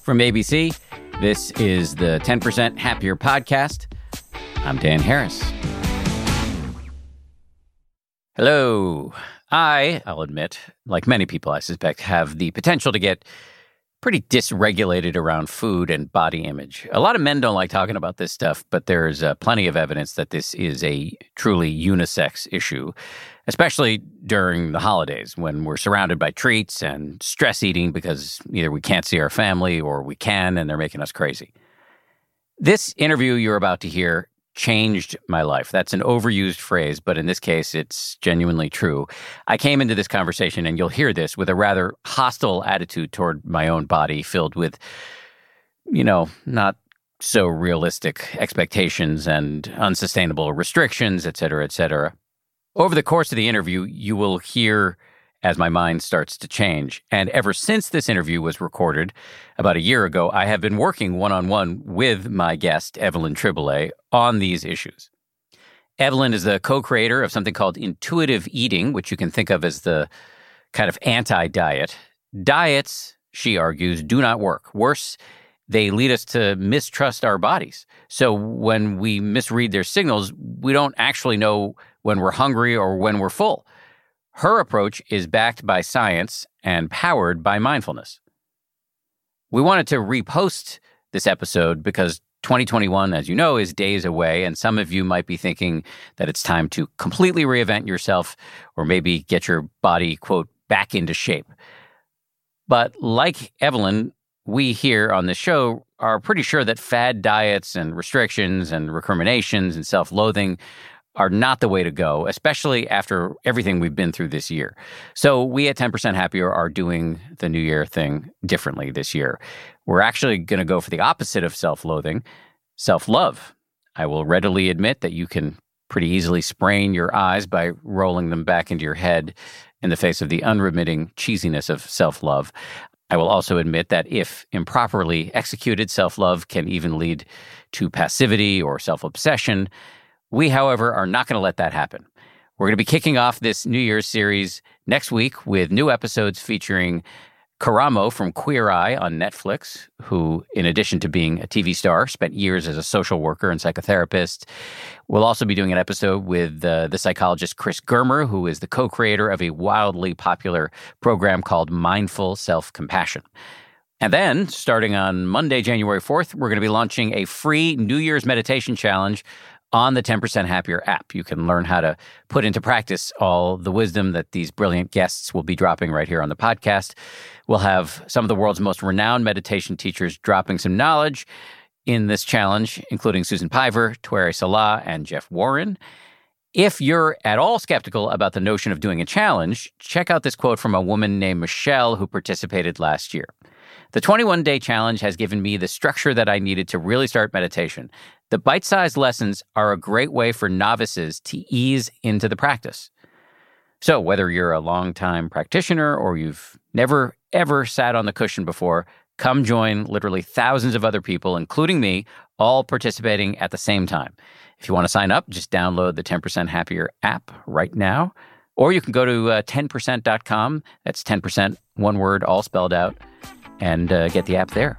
From ABC, this is the 10% Happier Podcast. I'm Dan Harris. Hello. I'll admit, like many people I suspect, have the potential to get pretty dysregulated around food and body image. A lot of men don't like talking about this stuff, but there's plenty of evidence that this is a truly unisex issue, especially during the holidays when we're surrounded by treats and stress eating because either we can't see our family or we can and they're making us crazy. This interview you're about to hear changed my life. That's an overused phrase, but in this case, it's genuinely true. I came into this conversation, and you'll hear this, with a rather hostile attitude toward my own body, filled with, not so realistic expectations and unsustainable restrictions, et cetera, et cetera. Over the course of the interview, you will hear as my mind starts to change. And ever since this interview was recorded about a year ago, I have been working one-on-one with my guest, Evelyn Tribole, on these issues. Evelyn is the co-creator of something called intuitive eating, which you can think of as the kind of anti-diet. Diets, she argues, do not work. Worse, they lead us to mistrust our bodies. So when we misread their signals, we don't actually know when we're hungry or when we're full. Her approach is backed by science and powered by mindfulness. We wanted to repost this episode because 2021, as you know, is days away, and some of you might be thinking that it's time to completely reinvent yourself or maybe get your body, quote, back into shape. But like Evelyn, we here on the show are pretty sure that fad diets and restrictions and recriminations and self-loathing are not the way to go, especially after everything we've been through this year. So we at 10% Happier are doing the New Year thing differently this year. We're actually going to go for the opposite of self-loathing, self-love. I will readily admit that you can pretty easily sprain your eyes by rolling them back into your head in the face of the unremitting cheesiness of self-love. I will also admit that if improperly executed, self-love can even lead to passivity or self-obsession. We, however, are not going to let that happen. We're going to be kicking off this New Year's series next week with new episodes featuring Karamo from Queer Eye on Netflix, who, in addition to being a TV star, spent years as a social worker and psychotherapist. We'll also be doing an episode with the psychologist Chris Germer, who is the co-creator of a wildly popular program called Mindful Self-Compassion. And then, starting on Monday, January 4th, we're going to be launching a free New Year's meditation challenge on the 10% Happier app. You can learn how to put into practice all the wisdom that these brilliant guests will be dropping right here on the podcast. We'll have some of the world's most renowned meditation teachers dropping some knowledge in this challenge, including Susan Piver, Twere Salah, and Jeff Warren. If you're at all skeptical about the notion of doing a challenge, check out this quote from a woman named Michelle who participated last year. The 21-day challenge has given me the structure that I needed to really start meditation. The bite-sized lessons are a great way for novices to ease into the practice. So whether you're a long-time practitioner or you've never, ever sat on the cushion before, come join literally thousands of other people, including me, all participating at the same time. If you want to sign up, just download the 10% Happier app right now. Or you can go to 10%.com. That's 10%, one word, all spelled out, and get the app there.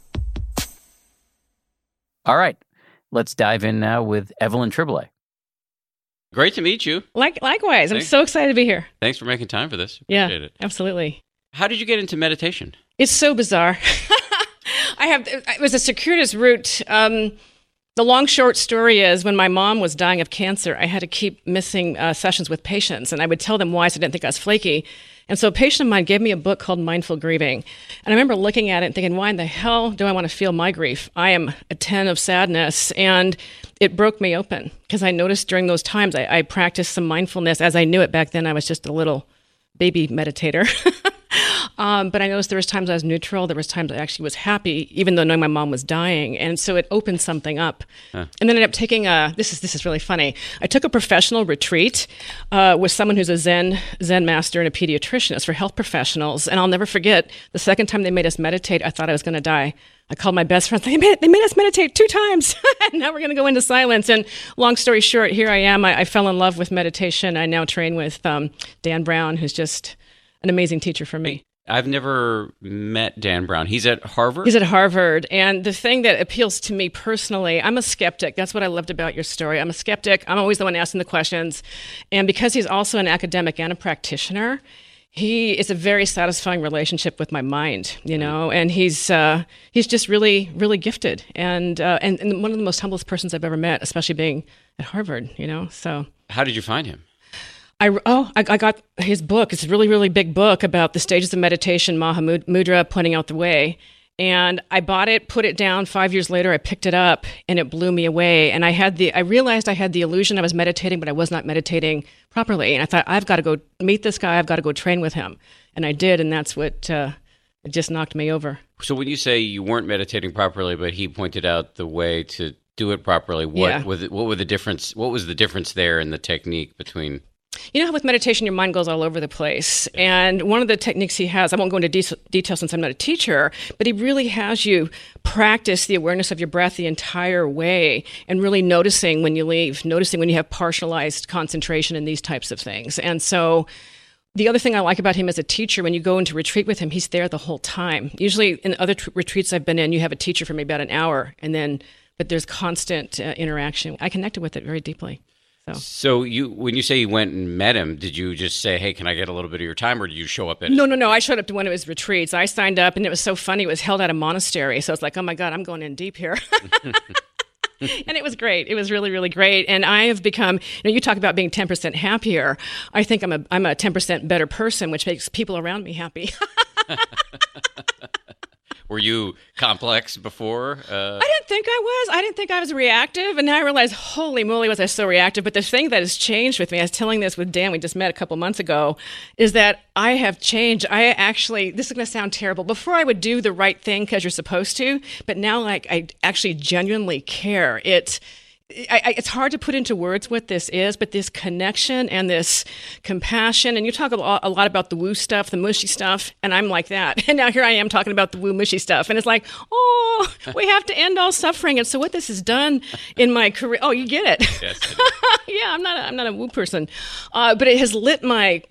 All right. Let's dive in now with Evelyn Tribole. Great to meet you. Likewise. I'm so excited to be here. Thanks for making time for this. Appreciate it. Absolutely. How did you get into meditation? It's so bizarre. It was a circuitous route. The long, short story is when my mom was dying of cancer, I had to keep missing sessions with patients, and I would tell them why, so I didn't think I was flaky. And so a patient of mine gave me a book called Mindful Grieving. And I remember looking at it and thinking, why in the hell do I want to feel my grief? I am a 10 of sadness. And it broke me open because I noticed during those times I practiced some mindfulness. As I knew it back then, I was just a little baby meditator. But I noticed there was times I was neutral. There was times I actually was happy, even though knowing my mom was dying. And so it opened something up. And then I ended up taking this is really funny. I took a professional retreat with someone who's a Zen master and a pediatrician. It's for health professionals. And I'll never forget, the second time they made us meditate, I thought I was going to die. I called my best friend. They made us meditate 2 times. And now we're going to go into silence. And long story short, here I am. I fell in love with meditation. I now train with Dan Brown, who's just an amazing teacher for me. I've never met Dan Brown. He's at Harvard? He's at Harvard. And the thing that appeals to me personally, I'm a skeptic. That's what I loved about your story. I'm a skeptic. I'm always the one asking the questions. And because he's also an academic and a practitioner, it's a very satisfying relationship with my mind, and he's just really, really gifted and one of the most humblest persons I've ever met, especially being at Harvard, so. How did you find him? I got his book. It's a really, really big book about the stages of meditation, Mahamudra pointing out the way. And I bought it, put it down. 5 years later, I picked it up, and it blew me away. And I realized I had the illusion I was meditating, but I was not meditating properly. And I thought, I've got to go meet this guy. I've got to go train with him. And I did, and that's what it just knocked me over. So when you say you weren't meditating properly, but he pointed out the way to do it properly, what was the difference there in the technique between? You know how with meditation, your mind goes all over the place. And one of the techniques he has, I won't go into detail since I'm not a teacher, but he really has you practice the awareness of your breath the entire way and really noticing when you leave, noticing when you have partialized concentration and these types of things. And so the other thing I like about him as a teacher, when you go into retreat with him, he's there the whole time. Usually in other retreats I've been in, you have a teacher for maybe about an hour, but there's constant interaction. I connected with it very deeply. So when you say you went and met him, did you just say, hey, can I get a little bit of your time, or did you show up at No. I showed up to one of his retreats. I signed up, and it was so funny. It was held at a monastery. So it's like, oh, my God, I'm going in deep here. And it was great. It was really, really great. And I have become, you talk about being 10% happier. I think I'm a 10% better person, which makes people around me happy. Were you complex before? I didn't think I was. I didn't think I was reactive. And now I realize, holy moly, was I so reactive. But the thing that has changed with me, I was telling this with Dan, we just met a couple months ago, is that I have changed. This is going to sound terrible. Before I would do the right thing because you're supposed to, but now I actually genuinely care. It's hard to put into words what this is, but this connection and this compassion, and you talk a lot about the woo stuff, the mushy stuff, and I'm like that. And now here I am talking about the woo mushy stuff, and it's like, oh, we have to end all suffering. And so what this has done in my career, oh, you get it. Yes, I do. Yeah, I'm not a woo person, but it has lit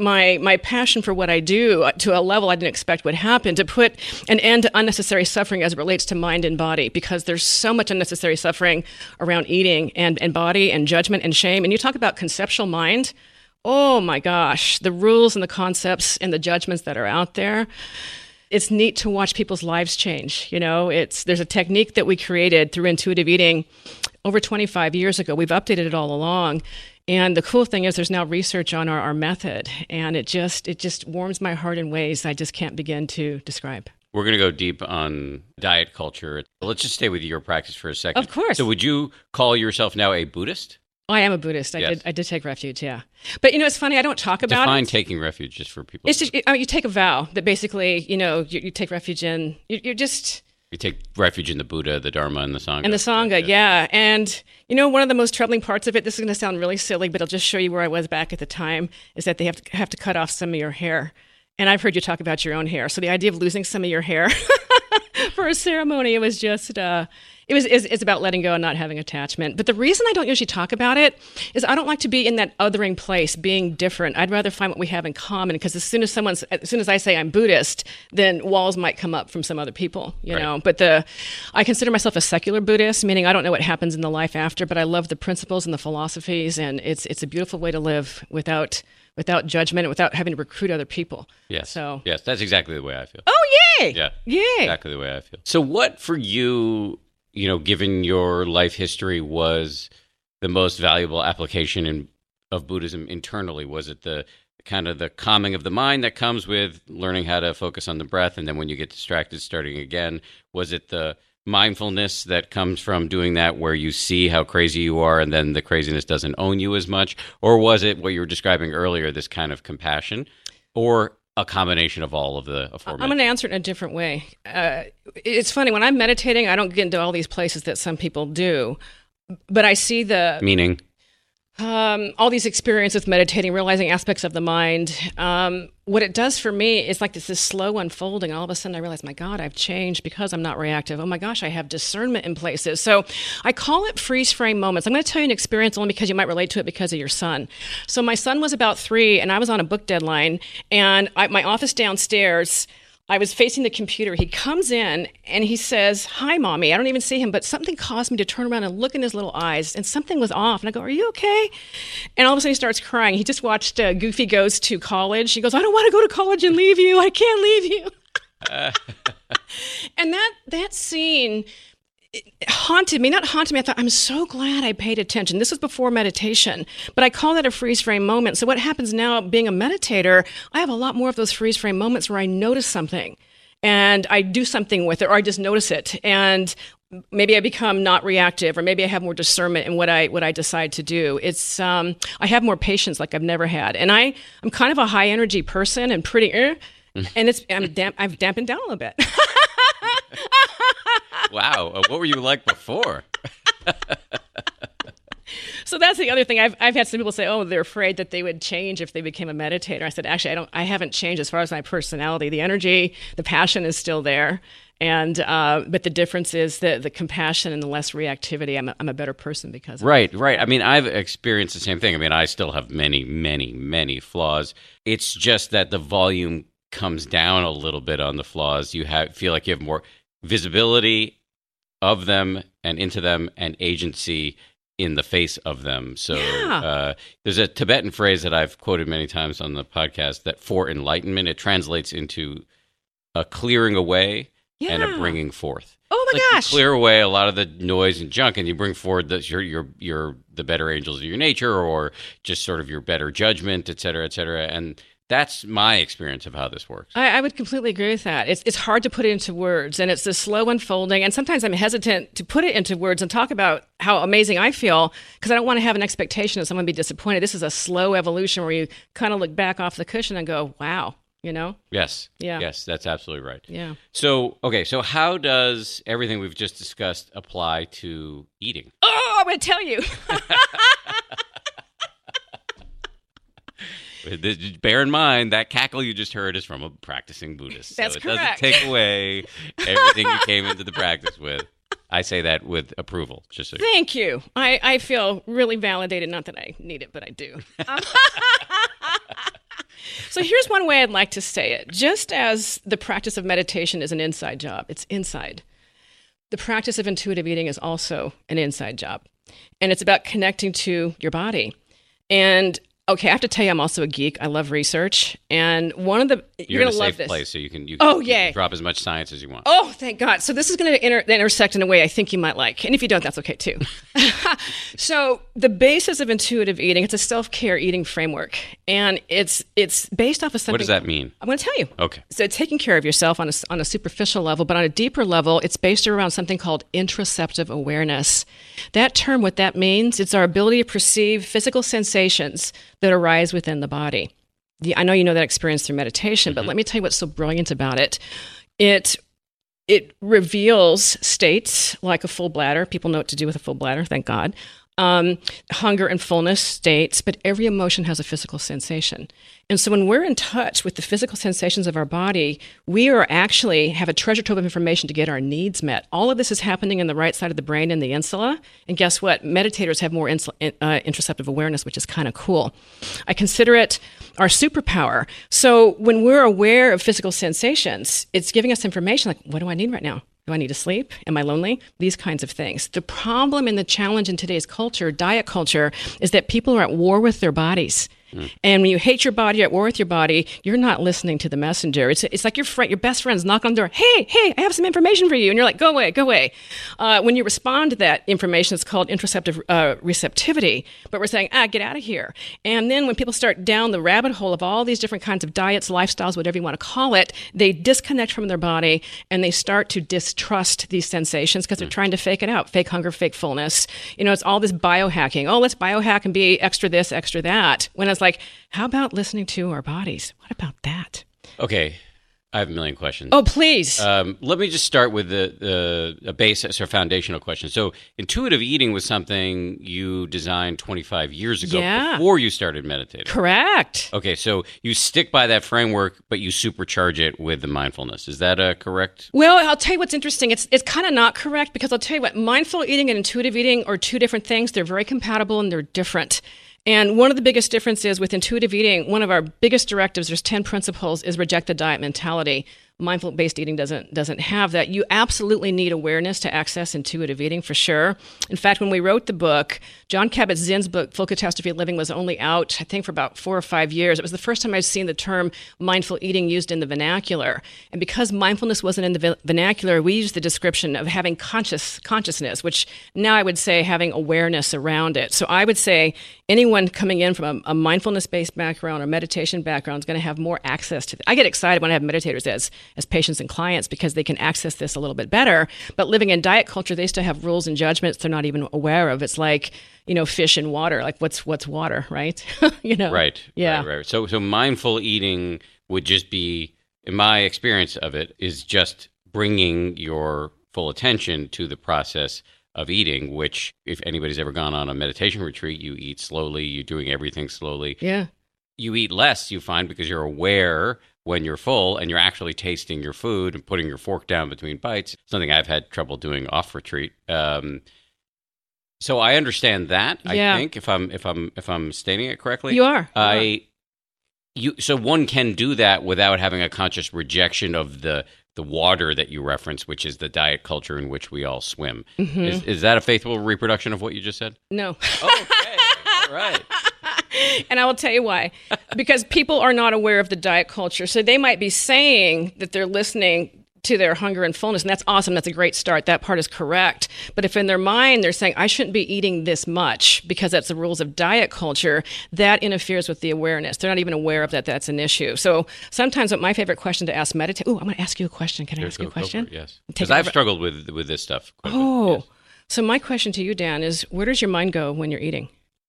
my passion for what I do to a level I didn't expect would happen, to put an end to unnecessary suffering as it relates to mind and body, because there's so much unnecessary suffering around eating and body and judgment and shame. And you talk about conceptual mind. Oh my gosh, the rules and the concepts and the judgments that are out there. It's neat to watch people's lives change. There's a technique that we created through intuitive eating over 25 years ago. We've updated it all along. And the cool thing is there's now research on our method. And it just warms my heart in ways I just can't begin to describe. We're going to go deep on diet culture. Let's just stay with your practice for a second. Of course. So would you call yourself now a Buddhist? I am a Buddhist. Yes. I did take refuge, yeah. But it's funny, I don't talk about Define it. taking refuge just for people. It's just, you take a vow that basically, you take refuge in, you're just... You take refuge in the Buddha, the Dharma, and the Sangha. And the Sangha, yeah. And, one of the most troubling parts of it, this is going to sound really silly, but I'll just show you where I was back at the time, is that they have to cut off some of your hair. And I've heard you talk about your own hair. So the idea of losing some of your hair for a ceremony, it was just, it's about letting go and not having attachment. But the reason I don't usually talk about it is I don't like to be in that othering place, being different. I'd rather find what we have in common, because as soon as I say I'm Buddhist, then walls might come up from some other people, know. But I consider myself a secular Buddhist, meaning I don't know what happens in the life after, but I love the principles and the philosophies, and it's a beautiful way to live without judgment and without having to recruit other people. Yes. So yes, that's exactly the way I feel. Oh, yay! Yeah. Yay! Exactly the way I feel. So what for you, given your life history, was the most valuable application of Buddhism internally? Was it the kind of the calming of the mind that comes with learning how to focus on the breath, and then when you get distracted, starting again? Was it the mindfulness that comes from doing that, where you see how crazy you are and then the craziness doesn't own you as much? Or was it what you were describing earlier, this kind of compassion, or a combination of all of the aforementioned? I'm going to answer it in a different way. It's funny, when I'm meditating, I don't get into all these places that some people do, but I see Meaning? All these experiences with meditating, realizing aspects of the mind. What it does for me is like this slow unfolding. All of a sudden I realize, my God, I've changed because I'm not reactive. Oh my gosh, I have discernment in places. So I call it freeze frame moments. I'm going to tell you an experience only because you might relate to it because of your son. So my son was about 3 and I was on a book deadline, and my office downstairs, I was facing the computer. He comes in and he says, "Hi, Mommy." I don't even see him, but something caused me to turn around and look in his little eyes, and something was off. And I go, "Are you okay?" And all of a sudden he starts crying. He just watched Goofy Goes to College. He goes, "I don't want to go to college and leave you. I can't leave you." And that scene haunted me. Not haunted me. I thought, I'm so glad I paid attention. This was before meditation, but I call that a freeze frame moment. So what happens now, being a meditator, I have a lot more of those freeze frame moments where I notice something and I do something with it, or I just notice it. And maybe I become not reactive, or maybe I have more discernment in what I decide to do. It's I have more patience like I've never had. And I'm kind of a high energy person and pretty, and I've dampened down a little bit. Wow. What were you like before? So that's the other thing. I've had some people say, "Oh, they're afraid that they would change if they became a meditator." I said, "Actually, I haven't changed as far as my personality. The energy, the passion is still there, and but the difference is the compassion and the less reactivity. I'm a better person because of Right. I mean, I've experienced the same thing. I mean, I still have many, many, many flaws. It's just that the volume comes down a little bit on the flaws. You feel like you have more visibility of them and into them, and agency in the face of them. So there's a Tibetan phrase that I've quoted many times on the podcast, that for enlightenment, it translates into a clearing away and a bringing forth. Oh my gosh! You clear away a lot of the noise and junk, and you bring forward the better angels of your nature, or just sort of your better judgment, et cetera, et cetera. And that's my experience of how this works. I would completely agree with that. It's hard to put it into words, and it's this slow unfolding. And sometimes I'm hesitant to put it into words and talk about how amazing I feel, because I don't want to have an expectation that someone be disappointed. This is a slow evolution where you kind of look back off the cushion and go, "Wow." You know? Yes. Yeah. Yes, that's absolutely right. Yeah. So how does everything we've just discussed apply to eating? Oh, I'm going to tell you. Bear in mind, that cackle you just heard is from a practicing Buddhist. That's so it correct. doesn't take away everything you came into the practice with. I say that with approval. Just so Thank you. I feel really validated. Not that I need it, but I do. So here's one way I'd like to say it. Just as the practice of meditation is an inside job, it's inside. The practice of intuitive eating is also an inside job. And it's about connecting to your body. And okay, I have to tell you, I'm also a geek. I love research. And one of the... You're going in to a love safe this. place, so you can yay. Drop as much science as you want. Oh, thank God. So this is going to intersect in a way I think you might like. And if you don't, that's okay too. So the basis of intuitive eating, it's a self-care eating framework. And it's based off of something... What does that mean? I'm going to tell you. Okay. So taking care of yourself on a superficial level, but on a deeper level, it's based around something called interoceptive awareness. That term, what that means, it's our ability to perceive physical sensations that arise within the body. I know you know that experience through meditation, but let me tell you what's so brilliant about it. It reveals states like a full bladder. People know what to do with a full bladder, thank God. Hunger and fullness states, but every emotion has a physical sensation. And so when we're in touch with the physical sensations of our body, we are actually have a treasure trove of information to get our needs met. All of this is happening in the right side of the brain in the insula. And guess what? Meditators have more interoceptive awareness, which is kind of cool. I consider it our superpower. So when we're aware of physical sensations, it's giving us information like, what do I need right now? Do I need to sleep? Am I lonely? These kinds of things. The problem and the challenge in today's culture, diet culture, is that people are at war with their bodies. And when you hate your body, you're at war with your body, you're not listening to the messenger. It's like your best friends knock on the door. Hey, I have some information for you. And you're like, go away. When you respond to that information, it's called interoceptive receptivity. But we're saying, get out of here. And then when people start down the rabbit hole of all these different kinds of diets, lifestyles, whatever you want to call it, they disconnect from their body and they start to distrust these sensations because they're trying to fake it out. Fake hunger, fake fullness. It's all this biohacking. Oh, let's biohack and be extra this, extra that. When it's like, how about listening to our bodies? What about that? Okay. I have a million questions. Oh, please. Let me just start with a basic or foundational question. So intuitive eating was something you designed 25 years ago before you started meditating. Correct. Okay, so you stick by that framework, but you supercharge it with the mindfulness. Is that correct? Well, I'll tell you what's interesting. It's kind of not correct because I'll tell you what, mindful eating and intuitive eating are two different things. They're very compatible and they're different. And one of the biggest differences with intuitive eating, one of our biggest directives, there's 10 principles, is reject the diet mentality. mindful-based eating doesn't have that. You absolutely need awareness to access intuitive eating for sure. In fact, when we wrote the book, Jon Kabat-Zinn's book, Full Catastrophe Living, was only out, I think, for about 4 or 5 years. It was the first time I've seen the term mindful eating used in the vernacular. And because mindfulness wasn't in the vernacular, we used the description of having consciousness, which now I would say having awareness around it. So I would say anyone coming in from a mindfulness-based background or meditation background is going to have more access to it. I get excited when I have meditators as patients and clients because they can access this a little bit better. But living in diet culture, they still have rules and judgments they're not even aware of. It's like, fish and water. Like what's water, right? Right. Yeah. Right. So mindful eating would just be, in my experience of it, is just bringing your full attention to the process of eating, which if anybody's ever gone on a meditation retreat, you eat slowly, you're doing everything slowly. Yeah. You eat less, you find, because you're aware when you're full and you're actually tasting your food and putting your fork down between bites, something I've had trouble doing off retreat. So I understand that. Yeah. I think if I'm stating it correctly, You are. So one can do that without having a conscious rejection of the water that you reference, which is the diet culture in which we all swim. Mm-hmm. Is that a faithful reproduction of what you just said? No. Okay. All right. And I will tell you why. Because people are not aware of the diet culture. So they might be saying that they're listening to their hunger and fullness, and that's awesome. That's a great start. That part is correct. But if in their mind they're saying, I shouldn't be eating this much because that's the rules of diet culture, that interferes with the awareness. They're not even aware of that that's an issue. So sometimes my favorite question to ask meditate. Oh, I'm going to ask you a question. Can I ask you a question? Yes. Because I've struggled with this stuff. Yes. So my question to you, Dan, is where does your mind go when you're eating?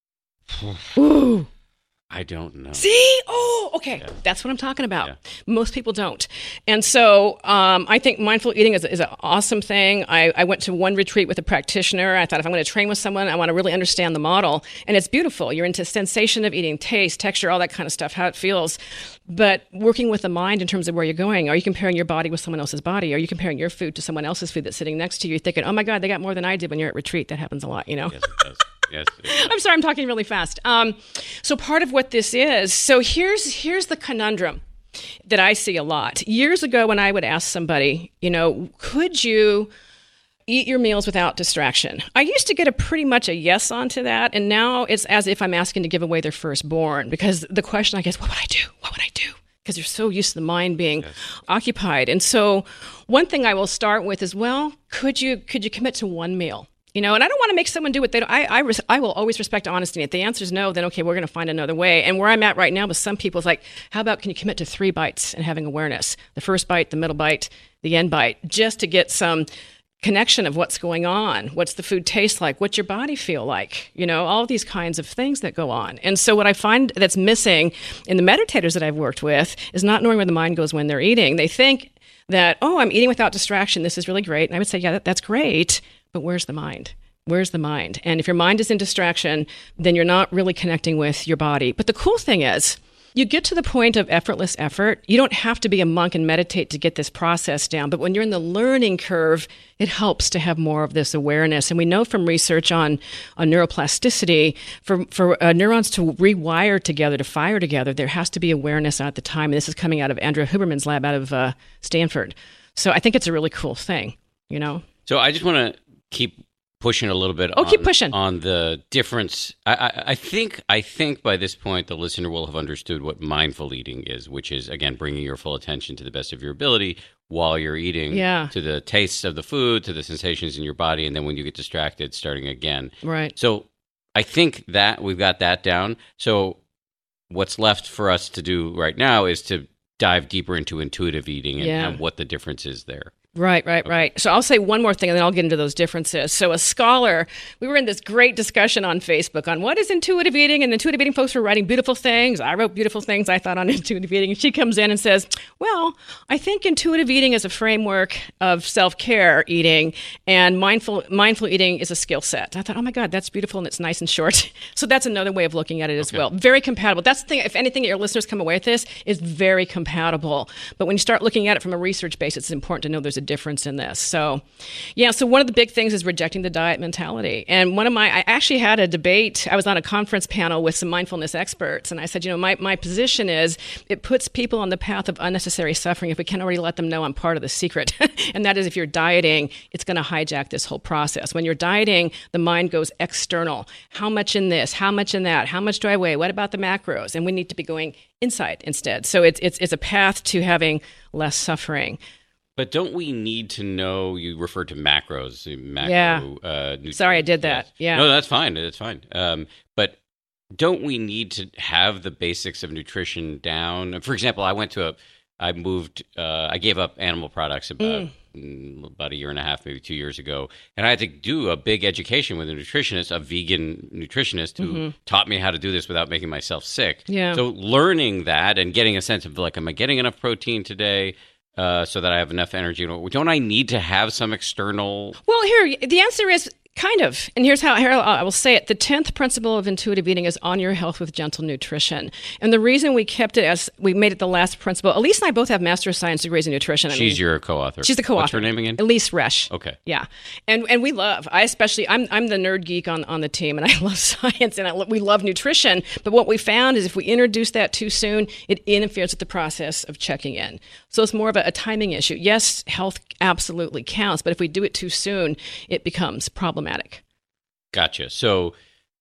Ooh. I don't know. See? Oh, okay. Yeah. That's what I'm talking about. Yeah. Most people don't. And so I think mindful eating is an awesome thing. I went to one retreat with a practitioner. I thought if I'm going to train with someone, I want to really understand the model. And it's beautiful. You're into sensation of eating, taste, texture, all that kind of stuff, how it feels. But working with the mind in terms of where you're going, are you comparing your body with someone else's body? Are you comparing your food to someone else's food that's sitting next to you? You're thinking, oh my God, they got more than I did when you're at retreat. That happens a lot, Yes, it does. Yes. I'm sorry, I'm talking really fast. So part of what this is, so here's the conundrum that I see a lot. Years ago when I would ask somebody, could you eat your meals without distraction? I used to get pretty much a yes onto that, and now it's as if I'm asking to give away their firstborn, because the question, I guess, what would I do? What would I do? Because you're so used to the mind being occupied. And so one thing I will start with is, well, could you commit to one meal? And I don't want to make someone do what they don't. I will always respect honesty. If the answer is no, then okay, we're going to find another way. And where I'm at right now with some people is like, how about can you commit to 3 bites and having awareness? The first bite, the middle bite, the end bite, just to get some connection of what's going on. What's the food taste like? What's your body feel like? All these kinds of things that go on. And so what I find that's missing in the meditators that I've worked with is not knowing where the mind goes when they're eating. They think that, I'm eating without distraction. This is really great. And I would say, yeah, that's great. But where's the mind? Where's the mind? And if your mind is in distraction, then you're not really connecting with your body. But the cool thing is, you get to the point of effortless effort. You don't have to be a monk and meditate to get this process down. But when you're in the learning curve, it helps to have more of this awareness. And we know from research on neuroplasticity, for neurons to rewire together, to fire together, there has to be awareness at the time. And this is coming out of Andrea Huberman's lab out of Stanford. So I think it's a really cool thing, So I just want to keep pushing a little bit keep pushing on the difference. I think by this point the listener will have understood what mindful eating is, which is, again, bringing your full attention to the best of your ability while you're eating, to the tastes of the food, to the sensations in your body, and then when you get distracted, starting again. Right. So I think that we've got that down. So what's left for us to do right now is to dive deeper into intuitive eating and what the difference is there. Right. So I'll say one more thing, and then I'll get into those differences. So a scholar, we were in this great discussion on Facebook on what is intuitive eating, and the intuitive eating folks were writing beautiful things. I wrote beautiful things I thought on intuitive eating, and she comes in and says, well, I think intuitive eating is a framework of self-care eating, and mindful eating is a skill set. I thought, oh my God, that's beautiful, and it's nice and short. So that's another way of looking at it as well. Very compatible. That's the thing. If anything, your listeners come away with this is very compatible. But when you start looking at it from a research basis, it's important to know there's a a difference in this. So, yeah, so one of the big things is rejecting the diet mentality. And I actually had a debate. I was on a conference panel with some mindfulness experts, and I said, my position is it puts people on the path of unnecessary suffering if we can already let them know I'm part of the secret. And that is, if you're dieting, it's going to hijack this whole process. When you're dieting, the mind goes external. How much in this? How much in that? How much do I weigh? What about the macros? And we need to be going inside instead. So it's a path to having less suffering. But don't we need to know? You referred to macros. Yeah. Sorry, I did that. Yes. Yeah. No, that's fine. That's fine. But don't we need to have the basics of nutrition down? For example, I gave up animal products about a year and a half, maybe 2 years ago. And I had to do a big education with a nutritionist, a vegan nutritionist who taught me how to do this without making myself sick. Yeah. So learning that and getting a sense of like, am I getting enough protein today so that I have enough energy? Don't I need to have some external? Well, here, the answer is kind of. And here's how I will say it. The 10th principle of intuitive eating is honor your health with gentle nutrition. And the reason we kept it as we made it the last principle, Elise and I both have Master of Science degrees in nutrition. She's your co-author. She's the co-author. What's her name again? Elise Resch. Okay. Yeah. And we love, I'm the nerd geek on the team, and I love science, and we love nutrition. But what we found is if we introduce that too soon, it interferes with the process of checking in. So it's more of a timing issue. Yes, health absolutely counts, but if we do it too soon, it becomes problematic. Gotcha. So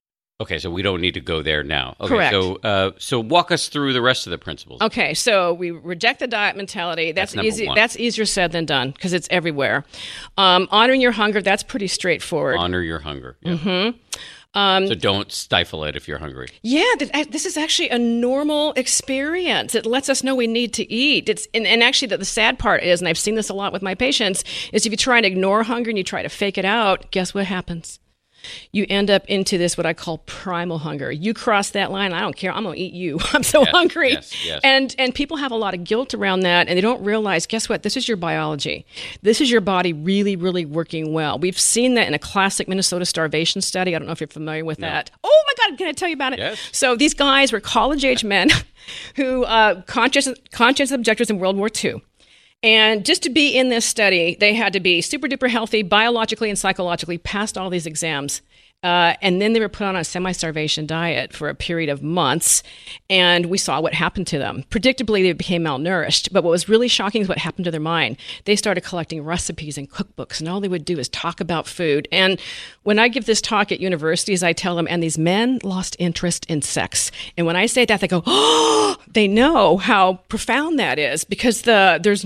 we don't need to go there now. Okay, correct. So walk us through the rest of the principles. Okay, so we reject the diet mentality. That's easy. One. That's easier said than done because it's everywhere. Honoring your hunger. That's pretty straightforward. Honor your hunger. Yeah. Mm-hmm. So don't stifle it if you're hungry. Yeah, this is actually a normal experience. It lets us know we need to eat. And actually the sad part is, and I've seen this a lot with my patients, is if you try and ignore hunger and you try to fake it out, guess what happens? You end up into this, what I call primal hunger. You cross that line, I don't care. I'm going to eat you. I'm so hungry. Yes. And people have a lot of guilt around that, and they don't realize, guess what? This is your biology. This is your body really, really working well. We've seen that in a classic Minnesota starvation study. I don't know if you're familiar with that. Oh, my God. Can I tell you about it? Yes. So these guys were college-age men who conscious objectors in World War II. And just to be in this study, they had to be super duper healthy, biologically and psychologically, passed all these exams. And then they were put on a semi-starvation diet for a period of months, and we saw what happened to them. Predictably, they became malnourished, but what was really shocking is what happened to their mind. They started collecting recipes and cookbooks, and all they would do is talk about food. And when I give this talk at universities, I tell them, and these men lost interest in sex. And when I say that, they go, oh, they know how profound that is because there's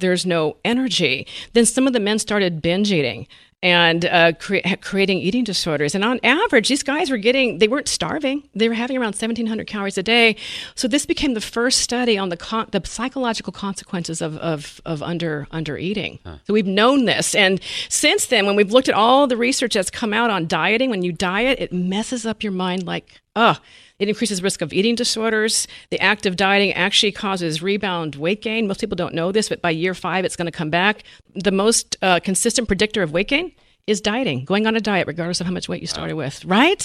no energy. Then some of the men started binge eating and creating eating disorders. And on average, these guys they weren't starving. They were having around 1,700 calories a day. So this became the first study on the psychological consequences of under eating. Huh. So we've known this. And since then, when we've looked at all the research that's come out on dieting, when you diet, it messes up your mind like, it increases risk of eating disorders. The act of dieting actually causes rebound weight gain. Most people don't know this, but by year 5, it's going to come back. The most consistent predictor of weight gain is dieting, going on a diet, regardless of how much weight you started with, right?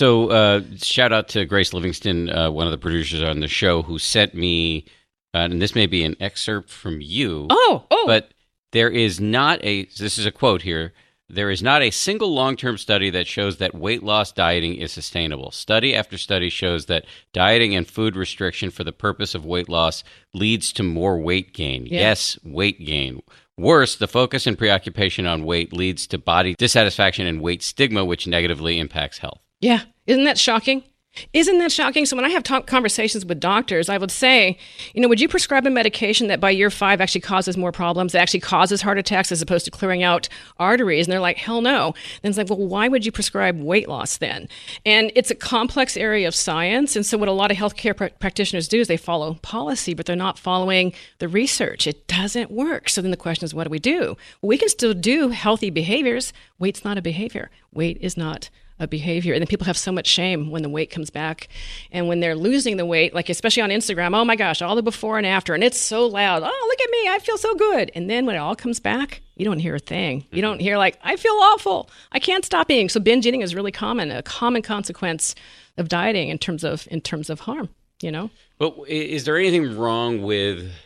So shout out to Grace Livingston, one of the producers on the show, who sent me, and this may be an excerpt from you. Oh. But there is not this is a quote here, there is not a single long-term study that shows that weight loss dieting is sustainable. Study after study shows that dieting and food restriction for the purpose of weight loss leads to more weight gain. Yeah. Yes, weight gain. Worse, the focus and preoccupation on weight leads to body dissatisfaction and weight stigma, which negatively impacts health. Yeah. Isn't that shocking? Isn't that shocking? So when I have conversations with doctors, I would say, would you prescribe a medication that by year 5 actually causes more problems, that actually causes heart attacks as opposed to clearing out arteries? And they're like, hell no. Then it's like, well, why would you prescribe weight loss then? And it's a complex area of science. And so what a lot of healthcare practitioners do is they follow policy, but they're not following the research. It doesn't work. So then the question is, what do we do? Well, we can still do healthy behaviors. Weight's not a behavior. Weight is not a behavior. And then people have so much shame when the weight comes back and when they're losing the weight, like especially on Instagram, oh my gosh, all the before and after, and it's so loud. Oh, look at me, I feel so good. And then when it all comes back, you don't hear a thing. You don't hear like, I feel awful. I can't stop eating. So binge eating is really common, a common consequence of dieting in terms of harm, But is there anything wrong with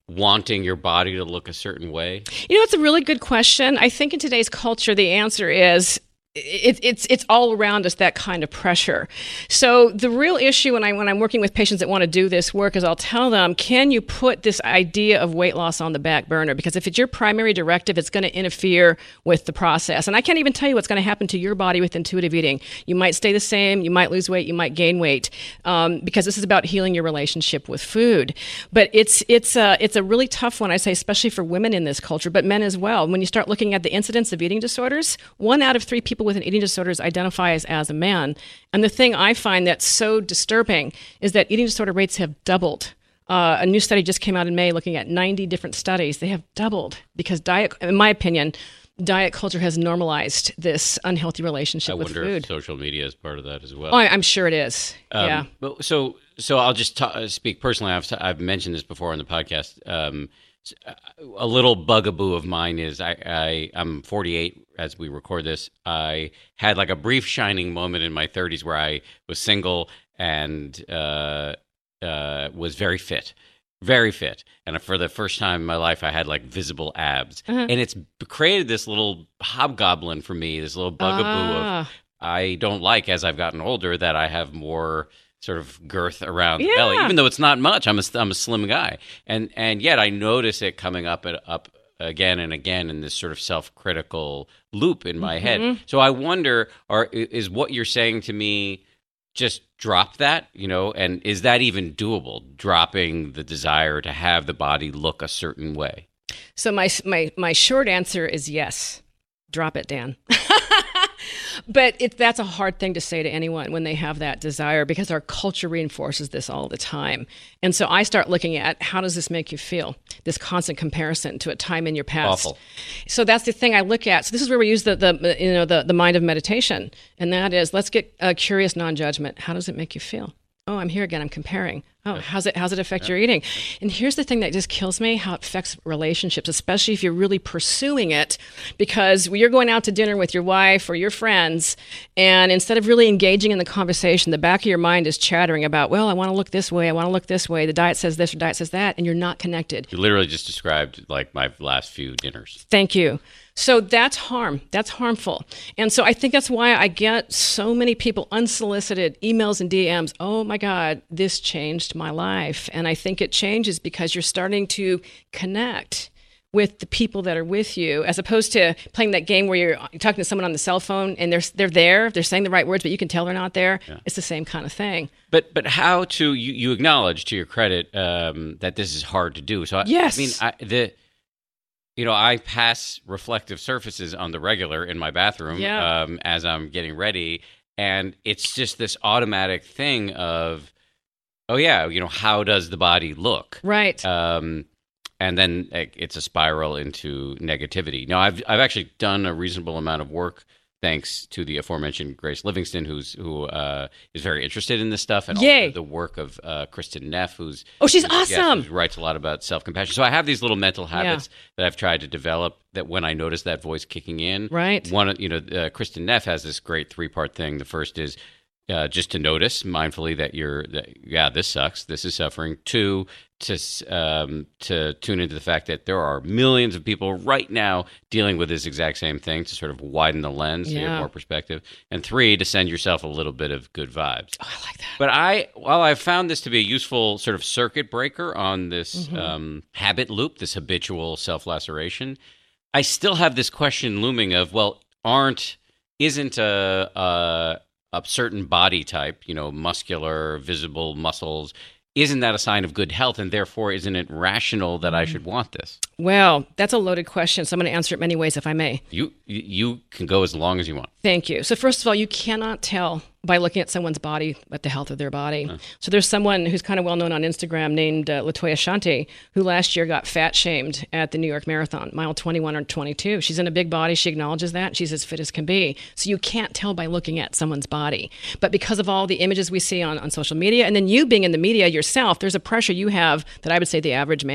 wanting your body to look a certain way? It's a really good question. I think in today's culture, the answer is it's all around us, that kind of pressure. So the real issue when I'm working with patients that want to do this work is I'll tell them, can you put this idea of weight loss on the back burner? Because if it's your primary directive, it's going to interfere with the process. And I can't even tell you what's going to happen to your body with intuitive eating. You might stay the same, you might lose weight, you might gain weight, because this is about healing your relationship with food. But it's a really tough one, I say, especially for women in this culture, but men as well. When you start looking at the incidence of eating disorders, 1 out of 3 people with an eating disorders identifies as a man. And the thing I find that's so disturbing is that eating disorder rates have doubled. A new study just came out in May looking at 90 different studies. They have doubled because diet, in my opinion, diet culture has normalized this unhealthy relationship with food. I wonder if social media is part of that as well. Oh, I'm sure it is. Yeah. But so I'll just speak personally. I've mentioned this before on the podcast. A little bugaboo of mine is I'm 48 as we record this. I had like a brief shining moment in my 30s where I was single and was very fit. Very fit. And for the first time in my life, I had like visible abs. And it's created this little hobgoblin for me, this little bugaboo of I don't like as I've gotten older that I have more sort of girth around the belly, even though it's not much. I'm a slim guy. And yet I notice it coming up again and again in this sort of self-critical loop in my head. So I wonder, is what you're saying to me just drop that, and is that even doable, dropping the desire to have the body look a certain way? So my short answer is yes. Drop it, Dan. But that's a hard thing to say to anyone when they have that desire, because our culture reinforces this all the time. And so I start looking at, how does this make you feel? This constant comparison to a time in your past. Awful. So that's the thing I look at. So this is where we use the mind of meditation, and that is, let's get curious non-judgment. How does it make you feel? Oh, I'm here again. I'm comparing. Oh, how's it affect your eating? And here's the thing that just kills me, how it affects relationships, especially if you're really pursuing it, because you're going out to dinner with your wife or your friends, and instead of really engaging in the conversation, the back of your mind is chattering about, well, I want to look this way. I want to look this way. The diet says this or diet says that, and you're not connected. You literally just described like my last few dinners. Thank you. So that's harm. That's harmful. And so I think that's why I get so many people, unsolicited emails and DMs. Oh my God, this changed my life. And I think it changes because you're starting to connect with the people that are with you, as opposed to playing that game where you're talking to someone on the cell phone and they're there, they're saying the right words, but you can tell they're not there. Yeah. It's the same kind of thing. But how to, you acknowledge, to your credit, that this is hard to do. So yes. I pass reflective surfaces on the regular in my bathroom as I'm getting ready. And it's just this automatic thing of, how does the body look? Right. And then it's a spiral into negativity. Now, I've actually done a reasonable amount of work, thanks to the aforementioned Grace Livingston, who is very interested in this stuff, and also the work of Kristen Neff, she's awesome. Who writes a lot about self-compassion. So I have these little mental habits that I've tried to develop, that when I notice that voice kicking in, right. Kristen Neff has this great 3-part thing. The first is just to notice mindfully that this sucks, this is suffering. 2, to tune into the fact that there are millions of people right now dealing with this exact same thing, to sort of widen the lens, so you have more perspective. And 3, to send yourself a little bit of good vibes. Oh, I like that. But while I've found this to be a useful sort of circuit breaker on this habit loop, this habitual self-laceration, I still have this question looming of, well, isn't a certain body type, muscular, visible muscles, isn't that a sign of good health? And therefore, isn't it rational that I should want this? Well, that's a loaded question, so I'm going to answer it many ways if I may. You can go as long as you want. Thank you. So first of all, you cannot tell by looking at someone's body at the health of their body. So there's someone who's kind of well known on Instagram named Latoya Shanti, who last year got fat shamed at the New York Marathon, mile 21 or 22. She's in a big body. She acknowledges that. She's as fit as can be. So you can't tell by looking at someone's body. But because of all the images we see on social media, and then you being in the media yourself, there's a pressure you have that I would say the average man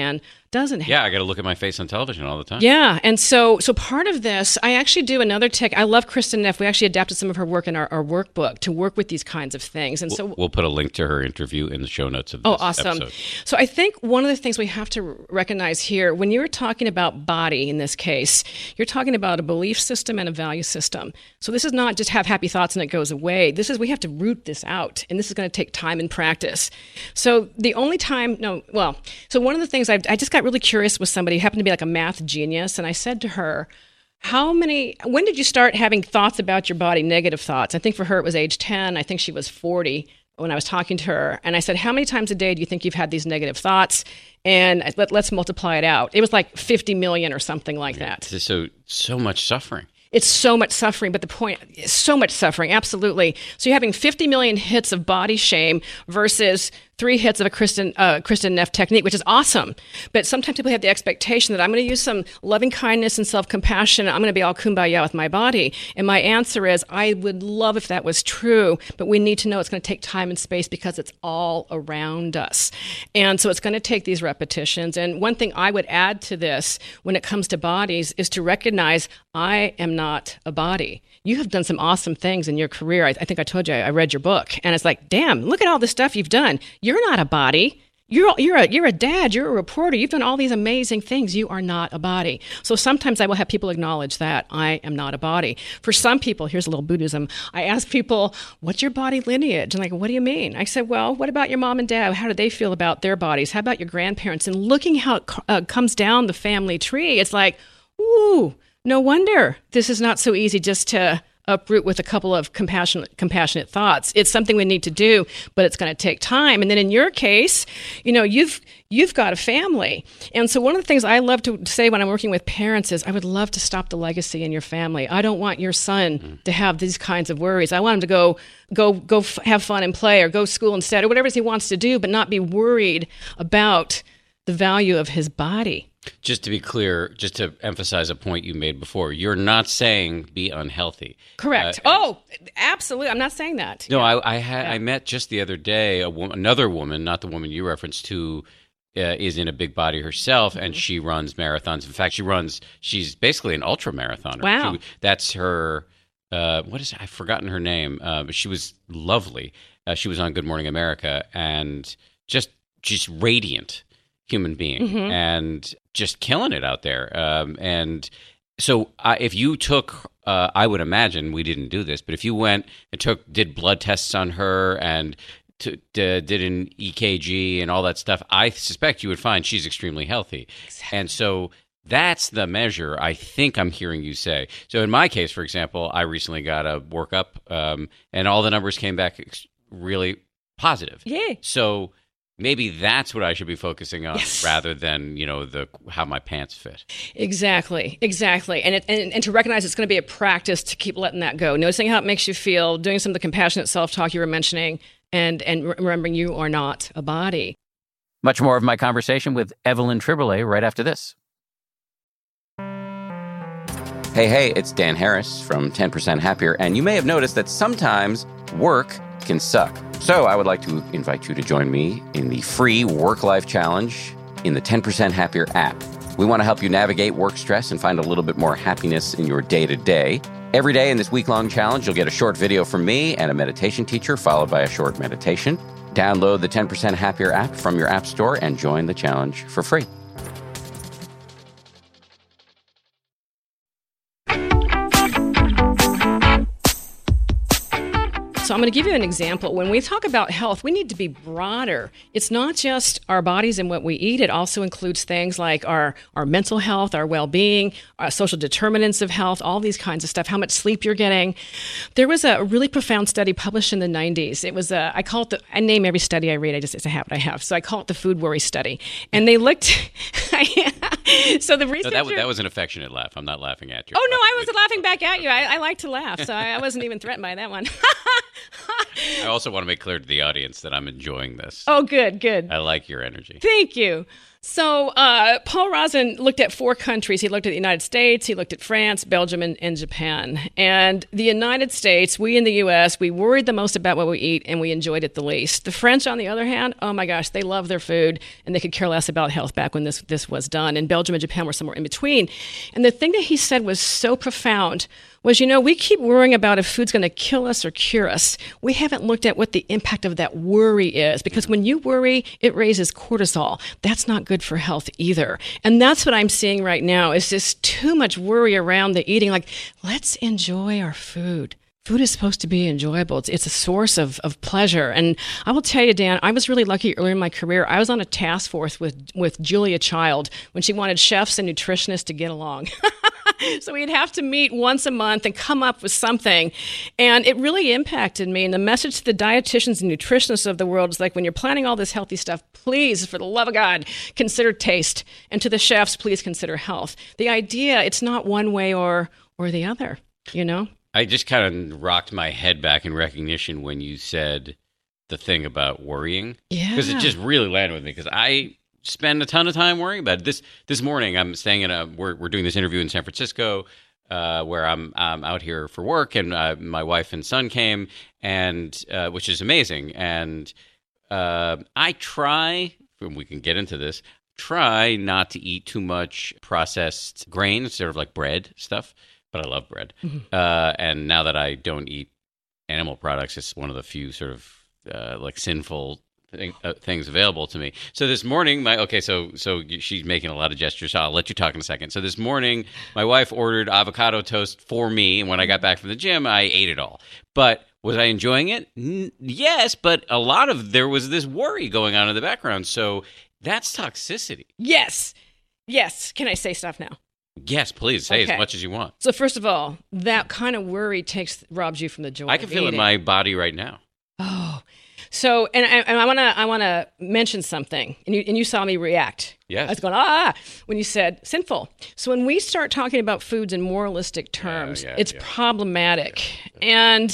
doesn't have. Yeah, I got to look at my face on television all the time. Yeah, and so part of this, I actually do another tech. I love Kristen Neff. We actually adapted some of her work in our workbook to work with these kinds of things. And We'll put a link to her interview in the show notes of this awesome. episode. So I think one of the things we have to recognize here, when you're talking about body in this case, you're talking about a belief system and a value system. So this is not just have happy thoughts and it goes away. We have to root this out, and this is going to take time and practice. So the only time, so one of the things I just got really curious with somebody who happened to be like a math genius, and I said to her, when did you start having thoughts about your body, negative thoughts? I think for her it was age 10. I think she was 40 when I was talking to her. And I said, how many times a day do you think you've had these negative thoughts? And let's multiply it out. It was like 50 million or something like that. So much suffering. It's so much suffering, but the point is so much suffering, absolutely. So you're having 50 million hits of body shame versus 3 hits of a Kristen Neff technique, which is awesome. But sometimes people have the expectation that I'm going to use some loving kindness and self-compassion. I'm going to be all kumbaya with my body. And my answer is, I would love if that was true, but we need to know it's going to take time and space because it's all around us. And so it's going to take these repetitions. And one thing I would add to this when it comes to bodies is to recognize I am not a body. You have done some awesome things in your career. I think I told you I read your book, and it's like, damn, look at all the stuff you've done. You're not a body. You're a dad. You're a reporter. You've done all these amazing things. You are not a body. So sometimes I will have people acknowledge that I am not a body. For some people, here's a little Buddhism. I ask people, what's your body lineage? And like, what do you mean? I said, well, what about your mom and dad? How do they feel about their bodies? How about your grandparents? And looking how it comes down the family tree, it's like, ooh, no wonder this is not so easy just to uproot with a couple of compassionate thoughts. It's something we need to do, but it's going to take time. And then in your case, you've got a family. And so one of the things I love to say when I'm working with parents is I would love to stop the legacy in your family. I don't want your son to have these kinds of worries. I want him to go have fun and play or go to school instead or whatever it is he wants to do, but not be worried about the value of his body. Just to be clear, just to emphasize a point you made before, you're not saying be unhealthy. Correct. Absolutely. I'm not saying that. No, I met just the other day another woman, not the woman you referenced, who is in a big body herself, and she runs marathons. In fact, she's basically an ultra marathoner. Wow. That's her. I've forgotten her name, but she was lovely. She was on Good Morning America, and just radiant human being, and just killing it out there. And so if you took, I would imagine we didn't do this, but if you went and did blood tests on her and did an EKG and all that stuff, I suspect you would find she's extremely healthy. Exactly. And so that's the measure I think I'm hearing you say. So in my case, for example, I recently got a workup, and all the numbers came back really positive. Yay. So maybe that's what I should be focusing on, rather than how my pants fit. Exactly. And to recognize it's going to be a practice to keep letting that go, noticing how it makes you feel, doing some of the compassionate self-talk you were mentioning, and remembering you are not a body. Much more of my conversation with Evelyn Tribole right after this. Hey, it's Dan Harris from 10% Happier, and you may have noticed that sometimes work can suck. So I would like to invite you to join me in the free Work-Life Challenge in the 10% Happier app. We want to help you navigate work stress and find a little bit more happiness in your day-to-day. Every day in this week-long challenge, you'll get a short video from me and a meditation teacher, followed by a short meditation. Download the 10% Happier app from your app store and join the challenge for free. So I'm going to give you an example. When we talk about health, we need to be broader. It's not just our bodies and what we eat. It also includes things like our mental health, our well-being, our social determinants of health, all these kinds of stuff, how much sleep you're getting. There was a really profound study published in the 90s. It was I name every study I read. It's a habit I have. So I call it the food worry study. And they looked, so the researcher... No, that was an affectionate laugh. I'm not laughing at you. Oh, no, I was laughing back at you. I like to laugh, so I wasn't even threatened by that one. I also want to make clear to the audience that I'm enjoying this. Oh, good. I like your energy. Thank you. So Paul Rozin looked at 4 countries. He looked at the United States, he looked at France, Belgium, and Japan. And the United States, we in the U.S., we worried the most about what we eat, and we enjoyed it the least. The French, on the other hand, oh my gosh, they love their food, and they could care less about health back when this was done. And Belgium and Japan were somewhere in between. And the thing that he said was so profound was, we keep worrying about if food's going to kill us or cure us. We haven't looked at what the impact of that worry is, because when you worry, it raises cortisol. That's not good for health either. And that's what I'm seeing right now is just too much worry around the eating. Like, let's enjoy our food. Food is supposed to be enjoyable. It's a source of pleasure. And I will tell you, Dan, I was really lucky earlier in my career. I was on a task force with Julia Child when she wanted chefs and nutritionists to get along. So we'd have to meet once a month and come up with something. And it really impacted me. And the message to the dietitians and nutritionists of the world is like, when you're planning all this healthy stuff, please, for the love of God, consider taste. And to the chefs, please consider health. The idea, it's not one way or the other, I just kind of rocked my head back in recognition when you said the thing about worrying. Yeah. Because it just really landed with me, because I spend a ton of time worrying about it. This morning, I'm staying we're doing this interview in San Francisco, where I'm out here for work, and my wife and son came, and which is amazing. And I try, and we can get into this, try not to eat too much processed grains, sort of like bread stuff. But I love bread. Mm-hmm. And now that I don't eat animal products, it's one of the few sort of like sinful things available to me. So this morning, so she's making a lot of gestures. So I'll let you talk in a second. So this morning, my wife ordered avocado toast for me, and when I got back from the gym, I ate it all. But was I enjoying it? Yes, but there was this worry going on in the background. So that's toxicity. Yes. Can I say stuff now? Yes, please say as much as you want. So first of all, that kind of worry robs you from the joy. I can feel it in my body right now. Oh, so and I want to mention something, and you saw me react. Yes, I was going when you said sinful. So when we start talking about foods in moralistic terms, it's problematic, and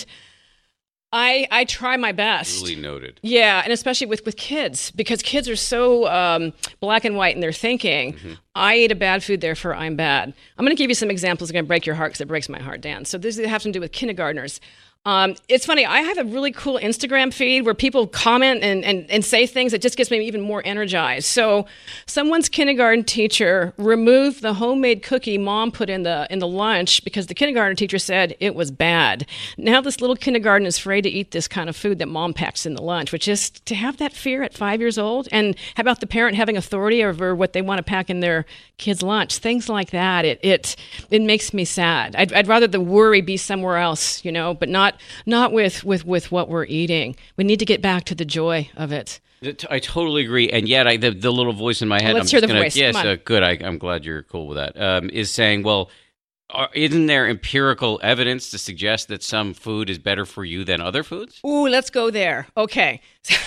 I try my best. Duly noted. Yeah, and especially with kids, because kids are so black and white in their thinking. Mm-hmm. I ate a bad food, therefore I'm bad. I'm going to give you some examples. I'm going to break your heart because it breaks my heart, Dan. So this has to do with kindergartners. It's funny. I have a really cool Instagram feed where people comment and say things that just gets me even more energized. So someone's kindergarten teacher removed the homemade cookie mom put in the lunch because the kindergarten teacher said it was bad. Now this little kindergarten is afraid to eat this kind of food that mom packs in the lunch, which is to have that fear at 5 years old. And how about the parent having authority over what they want to pack in their kid's lunch? Things like that. It makes me sad. I'd rather the worry be somewhere else, but not with what we're eating. We need to get back to the joy of it. I totally agree. And yet the little voice in my head, let's hear the voice. Yes, good. I'm glad you're cool with that. Is saying, well, isn't there empirical evidence to suggest that some food is better for you than other foods? Ooh, let's go there. Okay.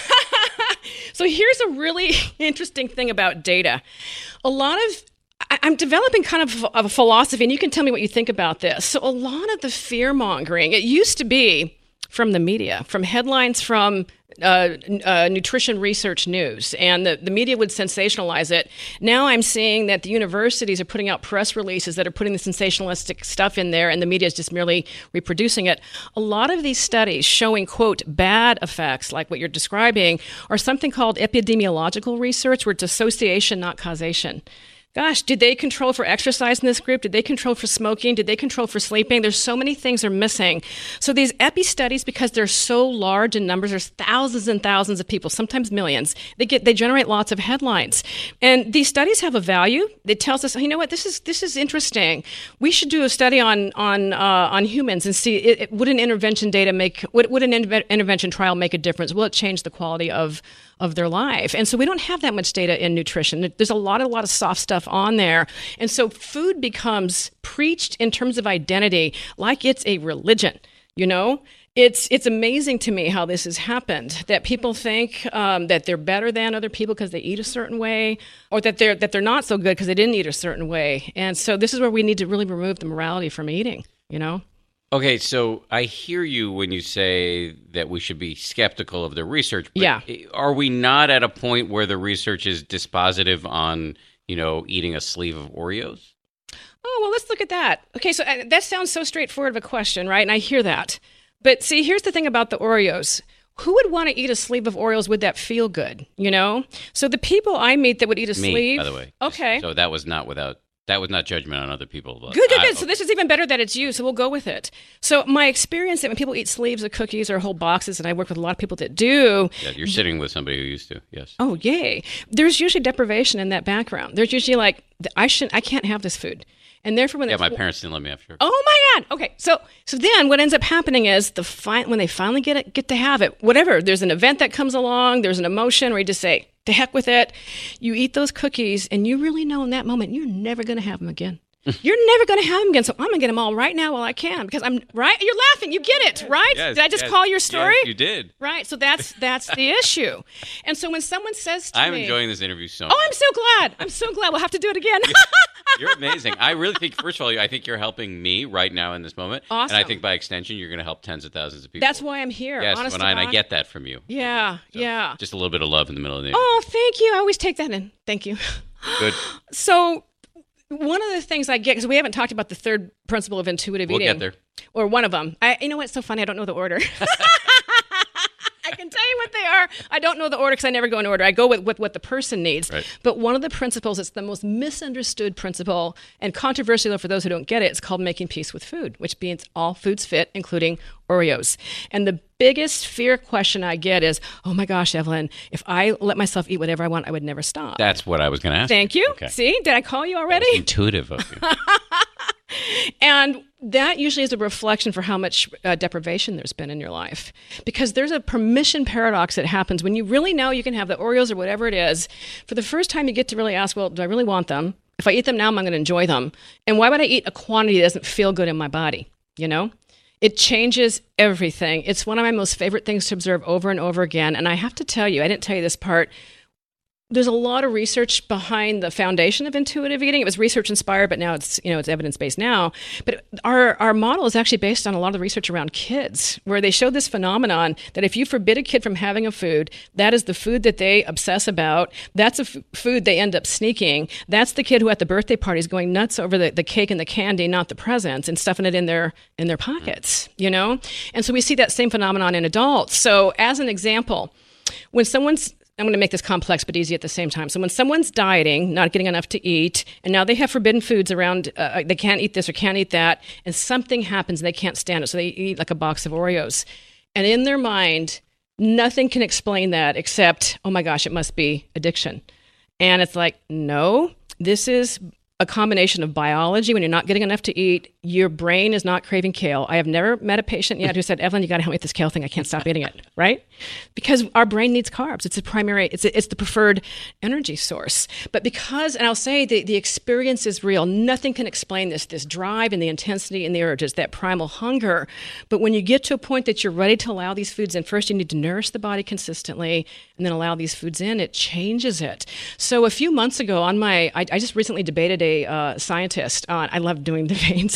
So here's a really interesting thing about data. I'm developing kind of a philosophy, and you can tell me what you think about this. So a lot of the fear-mongering, it used to be from the media, from headlines from nutrition research news, and the media would sensationalize it. Now I'm seeing that the universities are putting out press releases that are putting the sensationalistic stuff in there, and the media is just merely reproducing it. A lot of these studies showing, quote, bad effects, like what you're describing, are something called epidemiological research, where it's association, not causation. Gosh, did they control for exercise in this group? Did they control for smoking? Did they control for sleeping? There's so many things are missing. So these epi studies, because they're so large in numbers, there's thousands and thousands of people, sometimes millions. They generate lots of headlines. And these studies have a value. It tells us, you know what, this is interesting. We should do a study on humans and see would an intervention trial make a difference? Will it change the quality of their life? And so we don't have that much data in nutrition. There's a lot of soft stuff on there. And so food becomes preached in terms of identity like it's a religion, It's amazing to me how this has happened, that people think that they're better than other people because they eat a certain way, or that they're not so good because they didn't eat a certain way. And so this is where we need to really remove the morality from eating, Okay, so I hear you when you say that we should be skeptical of the research. But Yeah. Are we not at a point where the research is dispositive on, eating a sleeve of Oreos? Oh, well, let's look at that. Okay, so that sounds so straightforward of a question, right? And I hear that. But see, here's the thing about the Oreos. Who would want to eat a sleeve of Oreos? Would that feel good? So the people I meet that would eat a Me, sleeve. by the way. Okay. So that was not judgment on other people. Good. So this is even better that it's you, so we'll go with it. So my experience that when people eat sleeves of cookies or whole boxes, and I work with a lot of people that do. Yeah, you're sitting with somebody who used to, yes. Oh, yay. There's usually deprivation in that background. There's usually like, I can't have this food. And therefore, when my parents didn't let me have sugar. Oh my God! Okay, so then what ends up happening is when they finally get to have it, whatever. There's an event that comes along. There's an emotion where you just say, "To heck with it." You eat those cookies, and you really know in that moment you're never going to have them again. You're never going to have them again. So I'm going to get them all right now while I can because I'm right. You're laughing. You get it, right? Yes, did I just call your story? Yes, you did. Right. So that's the issue. And so when someone says to me, I'm enjoying this interview so much. Oh, I'm so glad. I'm so glad. We'll have to do it again. You're amazing. I really think, first of all, I think you're helping me right now in this moment. Awesome. And I think by extension, you're going to help tens of thousands of people. That's why I'm here. Yes, honest and to I God. get that from you. Yeah, yeah. Just a little bit of love in the middle of the interview. Oh, thank you. I always take that in. Thank you. Good. So one of the things I get, because we haven't talked about the third principle of intuitive eating. We'll get there. Or one of them. You know what's so funny? I don't know the order. I can tell you what they are. I don't know the order because I never go in order. I go with what the person needs. Right. But one of the principles, it's the most misunderstood principle and controversial for those who don't get it. It's called making peace with food, which means all foods fit, including Oreos. And the biggest fear question I get is, oh my gosh, Evelyn, if I let myself eat whatever I want, I would never stop. That's what I was going to ask. Thank you. Okay. See, did I call you already? That was intuitive of you. And that usually is a reflection for how much deprivation there's been in your life. Because there's a permission paradox that happens when you really know you can have the Oreos or whatever it is. For the first time, you get to really ask, well, do I really want them? If I eat them now, I'm going to enjoy them. And why would I eat a quantity that doesn't feel good in my body? It changes everything. It's one of my most favorite things to observe over and over again. And I have to tell you, I didn't tell you this part. There's a lot of research behind the foundation of intuitive eating. It was research inspired, but now it's evidence-based now. But our model is actually based on a lot of the research around kids, where they showed this phenomenon that if you forbid a kid from having a food, that is the food that they obsess about. That's a food they end up sneaking. That's the kid who at the birthday party is going nuts over the cake and the candy, not the presents, and stuffing it in their pockets, And so we see that same phenomenon in adults. So as an example, when I'm going to make this complex but easy at the same time. So when someone's dieting, not getting enough to eat, and now they have forbidden foods around, they can't eat this or can't eat that, and something happens and they can't stand it, so they eat like a box of Oreos. And in their mind, nothing can explain that except, oh my gosh, it must be addiction. And it's like, no, this is a combination of biology. When you're not getting enough to eat, your brain is not craving kale. I have never met a patient yet who said, Evelyn, you got to help me with this kale thing. I can't stop eating it, right? Because our brain needs carbs. It's it's the preferred energy source. But because, and I'll say the experience is real. Nothing can explain this drive and the intensity and the urges, that primal hunger. But when you get to a point that you're ready to allow these foods in, first you need to nourish the body consistently and then allow these foods in, it changes it. So a few months ago I just recently debated a scientist on, I love doing debates,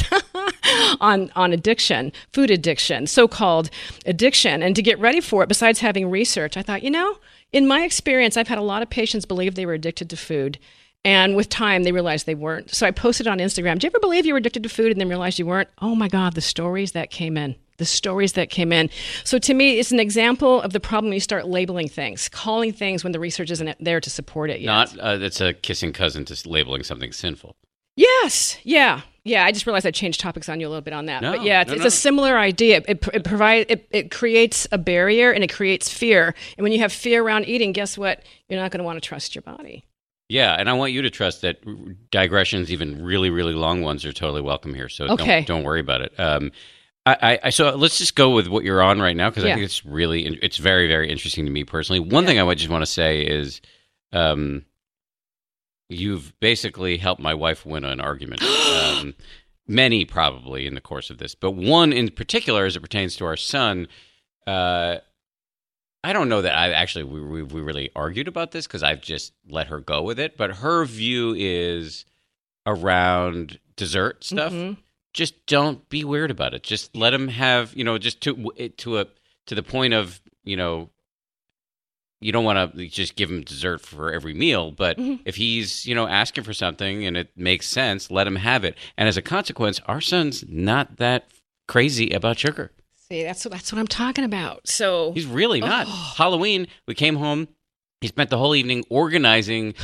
on addiction, food addiction, so-called addiction. And to get ready for it, besides having research, I thought, in my experience, I've had a lot of patients believe they were addicted to food. And with time, they realized they weren't. So I posted on Instagram, do you ever believe you were addicted to food and then realized you weren't? Oh my God, the stories that came in. So to me, it's an example of the problem when you start labeling things, calling things when the research isn't there to support it yet. It's a kissing cousin to labeling something sinful. Yes. Yeah. I just realized I changed topics on you a little bit on that. But yeah, it's a similar idea. It creates a barrier and it creates fear. And when you have fear around eating, guess what? You're not going to want to trust your body. Yeah, and I want you to trust that digressions, even really, really long ones, are totally welcome here. So don't worry about it. So let's just go with what you're on right now, because I think it's very, very interesting to me personally. One thing I would just want to say is, you've basically helped my wife win an argument. Many probably in the course of this, but one in particular, as it pertains to our son. I don't know that we really argued about this, because I've just let her go with it. But her view is around dessert stuff. Mm-hmm. just don't be weird about it. Just let him have, just to the point of, you don't want to just give him dessert for every meal, but if he's, asking for something and it makes sense, let him have it. And as a consequence, our son's not that crazy about sugar. See, that's what I'm talking about. So he's really not. Halloween, we came home. He spent the whole evening organizing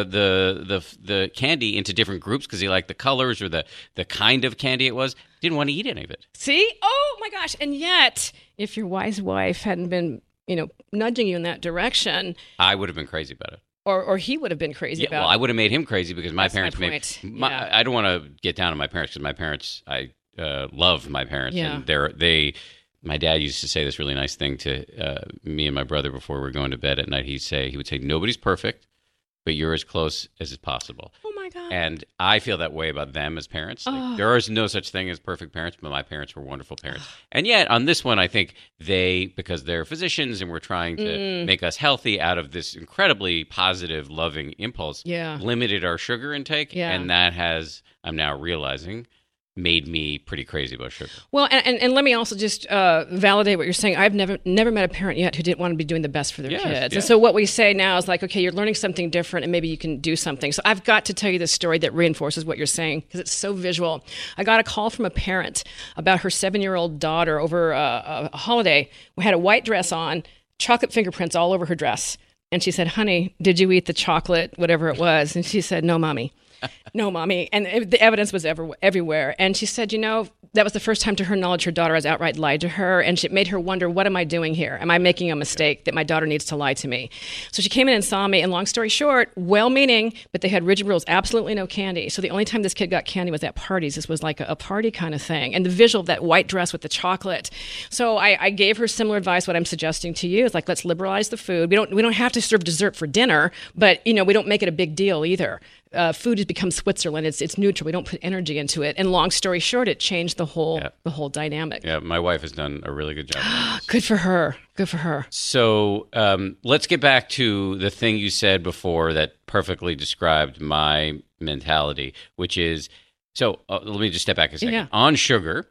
the candy into different groups because he liked the colors or the kind of candy it was. Didn't want to eat any of it. See? Oh my gosh! And yet, if your wise wife hadn't been, nudging you in that direction, I would have been crazy about it. Or he would have been crazy about it. Well, I would have made him crazy because my That's parents my point. I don't want to get down on my parents because my parents, I love my parents. Yeah. And my dad used to say this really nice thing to me and my brother before we were going to bed at night. He would say, nobody's perfect, but you're as close as is possible. Oh my God. And I feel that way about them as parents. Like, there is no such thing as perfect parents, but my parents were wonderful parents. And yet on this one, I think because they're physicians and we're trying to make us healthy out of this incredibly positive, loving impulse, limited our sugar intake. Yeah. And that has, I'm now realizing, made me pretty crazy about sugar. Well, and let me also just validate what you're saying. I've never met a parent yet who didn't want to be doing the best for their kids. And so what we say now is like, okay, you're learning something different and maybe you can do something. So I've got to tell you this story that reinforces what you're saying because it's so visual. I got a call from a parent about her 7-year-old daughter over a holiday. We had a white dress on, chocolate fingerprints all over her dress. And she said, honey, did you eat the chocolate, whatever it was? And she said, no, mommy. No, mommy. And the evidence was everywhere. And she said, that was the first time to her knowledge her daughter has outright lied to her. And it made her wonder, what am I doing here? Am I making a mistake that my daughter needs to lie to me? So she came in and saw me. And long story short, well-meaning, but they had rigid rules, absolutely no candy. So the only time this kid got candy was at parties. This was like a party kind of thing. And the visual of that white dress with the chocolate. So I gave her similar advice. What I'm suggesting to you is like, let's liberalize the food. We don't have to serve dessert for dinner, but we don't make it a big deal either. Food has become Switzerland. It's neutral. We don't put energy into it. And long story short, it changed the whole dynamic. Yeah, my wife has done a really good job. Good for her. Good for her. So let's get back to the thing you said before that perfectly described my mentality, which is, let me just step back a second. Yeah. On sugar,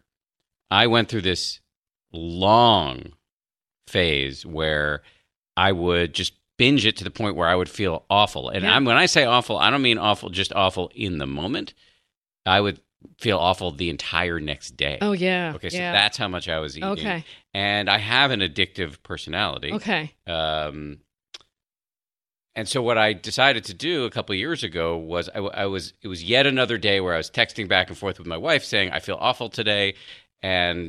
I went through this long phase where I would just binge it to the point where I would feel awful. And when I say awful, I don't mean awful, just awful in the moment. I would feel awful the entire next day. Oh, yeah. Okay, so that's how much I was eating. Okay. And I have an addictive personality. Okay. And so what I decided to do a couple of years ago was it was yet another day where I was texting back and forth with my wife saying, I feel awful today. And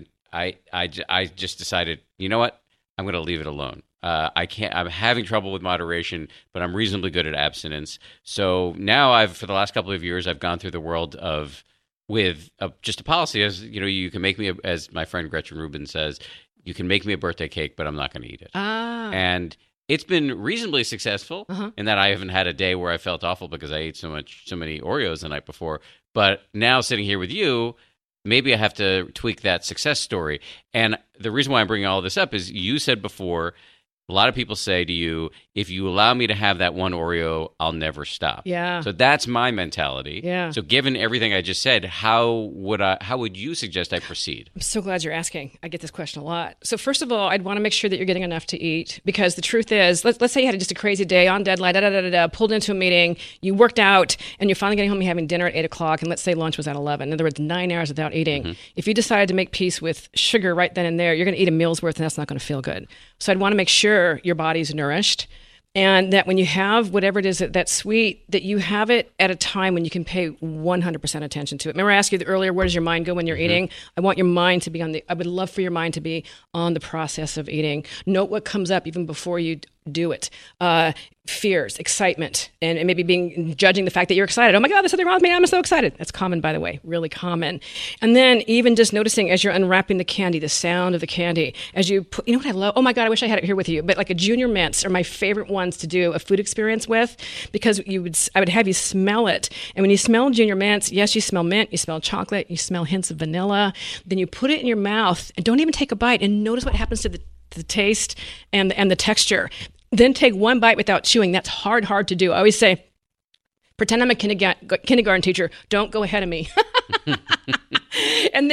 I just decided, you know what? I'm going to leave it alone. I'm having trouble with moderation, but I'm reasonably good at abstinence. So now for the last couple of years, I've gone through the world with just a policy as, you can make me, as my friend Gretchen Rubin says, you can make me a birthday cake, but I'm not going to eat it. And it's been reasonably successful in that I haven't had a day where I felt awful because I ate so many Oreos the night before. But now sitting here with you, maybe I have to tweak that success story. And the reason why I'm bringing all this up is you said before, a lot of people say to you, if you allow me to have that one Oreo, I'll never stop. Yeah. So that's my mentality. Yeah. So given everything I just said, how would you suggest I proceed? I'm so glad you're asking. I get this question a lot. So first of all, I'd want to make sure that you're getting enough to eat because the truth is, let's say you had just a crazy day on deadline, pulled into a meeting, you worked out, and you're finally getting home, you're having dinner at 8 o'clock, and let's say lunch was at 11. In other words, 9 hours without eating. If you decided to make peace with sugar right then and there, you're going to eat a meal's worth, and that's not going to feel good. So I'd want to make sure your body's nourished and that when you have whatever it is that's sweet, that you have it at a time when you can pay 100% attention to it. Remember I asked you earlier, where does your mind go when you're eating? I want your mind to be I would love for your mind to be on the process of eating. Note what comes up even before you do it. Fears, excitement, and maybe judging the fact that you're excited. Oh my God, there's something wrong with me. I'm so excited. That's common, by the way, really common. And then even just noticing as you're unwrapping the candy, the sound of the candy, as you put, you know what I love? Oh my God, I wish I had it here with you. But like a Junior Mints are my favorite ones to do a food experience with because I would have you smell it. And when you smell Junior Mints, yes, you smell mint, you smell chocolate, you smell hints of vanilla. Then you put it in your mouth and don't even take a bite and notice what happens to the taste and the texture. Then take one bite without chewing. That's hard to do. I always say, pretend I'm a kindergarten teacher. Don't go ahead of me.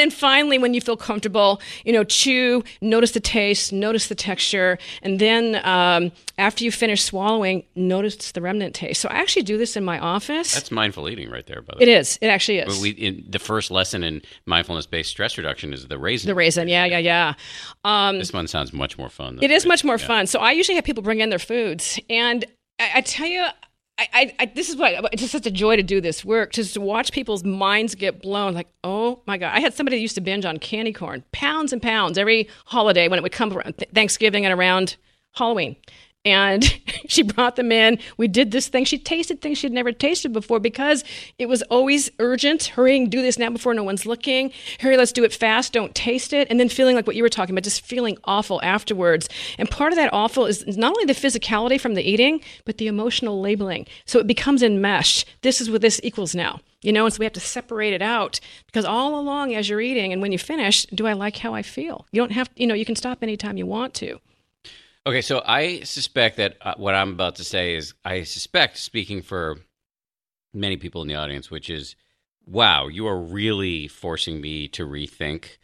then finally, when you feel comfortable, chew, notice the taste, notice the texture, and then after you finish swallowing, notice the remnant taste. So I actually do this in my office. That's mindful eating right there, by the way. It is. It actually is. The first lesson in mindfulness-based stress reduction is the raisin. The raisin, yeah. This one sounds much more fun. It is much more fun. So I usually have people bring in their foods, and I tell you, this is what it's just such a joy to do this work, just to watch people's minds get blown. Like, oh my God! I had somebody that used to binge on candy corn, pounds and pounds every holiday when it would come around Thanksgiving and around Halloween. And she brought them in. We did this thing. She tasted things she'd never tasted before because it was always urgent. Hurrying, do this now before no one's looking. Hurry, let's do it fast. Don't taste it. And then feeling like what you were talking about, just feeling awful afterwards. And part of that awful is not only the physicality from the eating, but the emotional labeling. So it becomes enmeshed. This is what this equals now. And so we have to separate it out because all along as you're eating and when you finish, do I like how I feel? You don't have, you can stop anytime you want to. Okay, so I suspect that what I'm about to say is, speaking for many people in the audience, which is, wow, you are really forcing me to rethink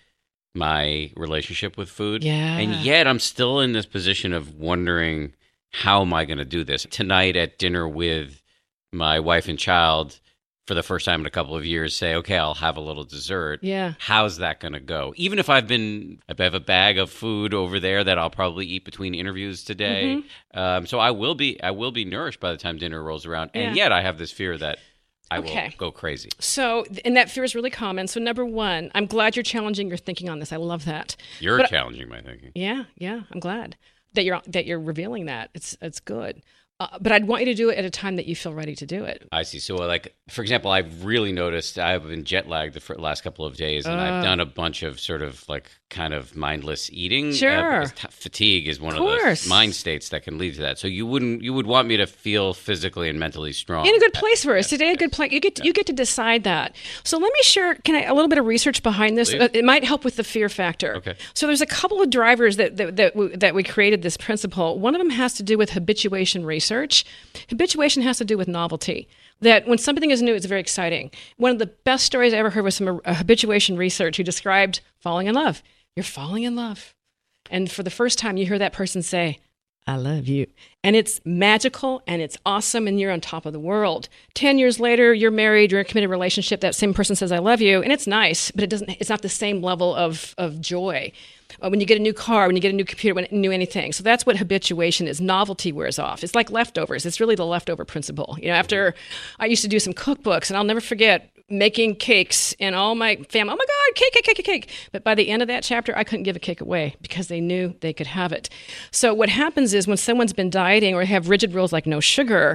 my relationship with food. Yeah. And yet I'm still in this position of wondering, how am I going to do this? Tonight at dinner with my wife and child, for the first time in a couple of years, say, okay, I'll have a little dessert. Yeah. How's that going to go? Even if I have a bag of food over there that I'll probably eat between interviews today. Mm-hmm. So I will be nourished by the time dinner rolls around. And yet I have this fear that I will go crazy. So, and that fear is really common. So number one, I'm glad you're challenging your thinking on this. I love that. You're challenging my thinking. Yeah. I'm glad that you're revealing that. It's good. But I'd want you to do it at a time that you feel ready to do it. I see. So, for example, I've really noticed I've been jet lagged the last couple of days, and I've done a bunch of sort of kind of mindless eating. Sure. Fatigue is one of the mind states that can lead to that. So you would want me to feel physically and mentally strong. In a good place for us today. A good place. You get to decide that. So let me share. A little bit of research behind this? Please. It might help with the fear factor. Okay. So there's a couple of drivers that we created this principle. One of them has to do with habituation research. Habituation has to do with novelty. That when something is new, it's very exciting. One of the best stories I ever heard was from a habituation research who described falling in love. You're falling in love. And for the first time, you hear that person say, I love you. And it's magical and it's awesome and you're on top of the world. 10 years later, you're married, you're in a committed relationship, that same person says, I love you. And it's nice, but it's not the same level of joy. When you get a new car, when you get a new computer, when new anything. So that's what habituation is. Novelty wears off. It's like leftovers. It's really the leftover principle. After I used to do some cookbooks, and I'll never forget making cakes, and all my family, oh my God, cake. But by the end of that chapter, I couldn't give a cake away because they knew they could have it. So what happens is when someone's been dieting or have rigid rules like no sugar,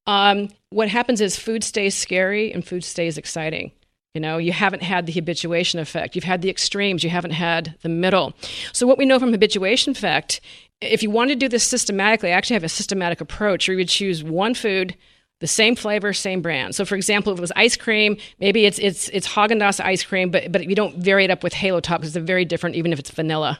what happens is food stays scary and food stays exciting. You haven't had the habituation effect. You've had the extremes. You haven't had the middle. So what we know from habituation effect, if you want to do this systematically, I actually have a systematic approach where you would choose one food, the same flavor, same brand. So for example, if it was ice cream, maybe it's Haagen-Dazs ice cream, but you don't vary it up with Halo Top because it's very different even if it's vanilla,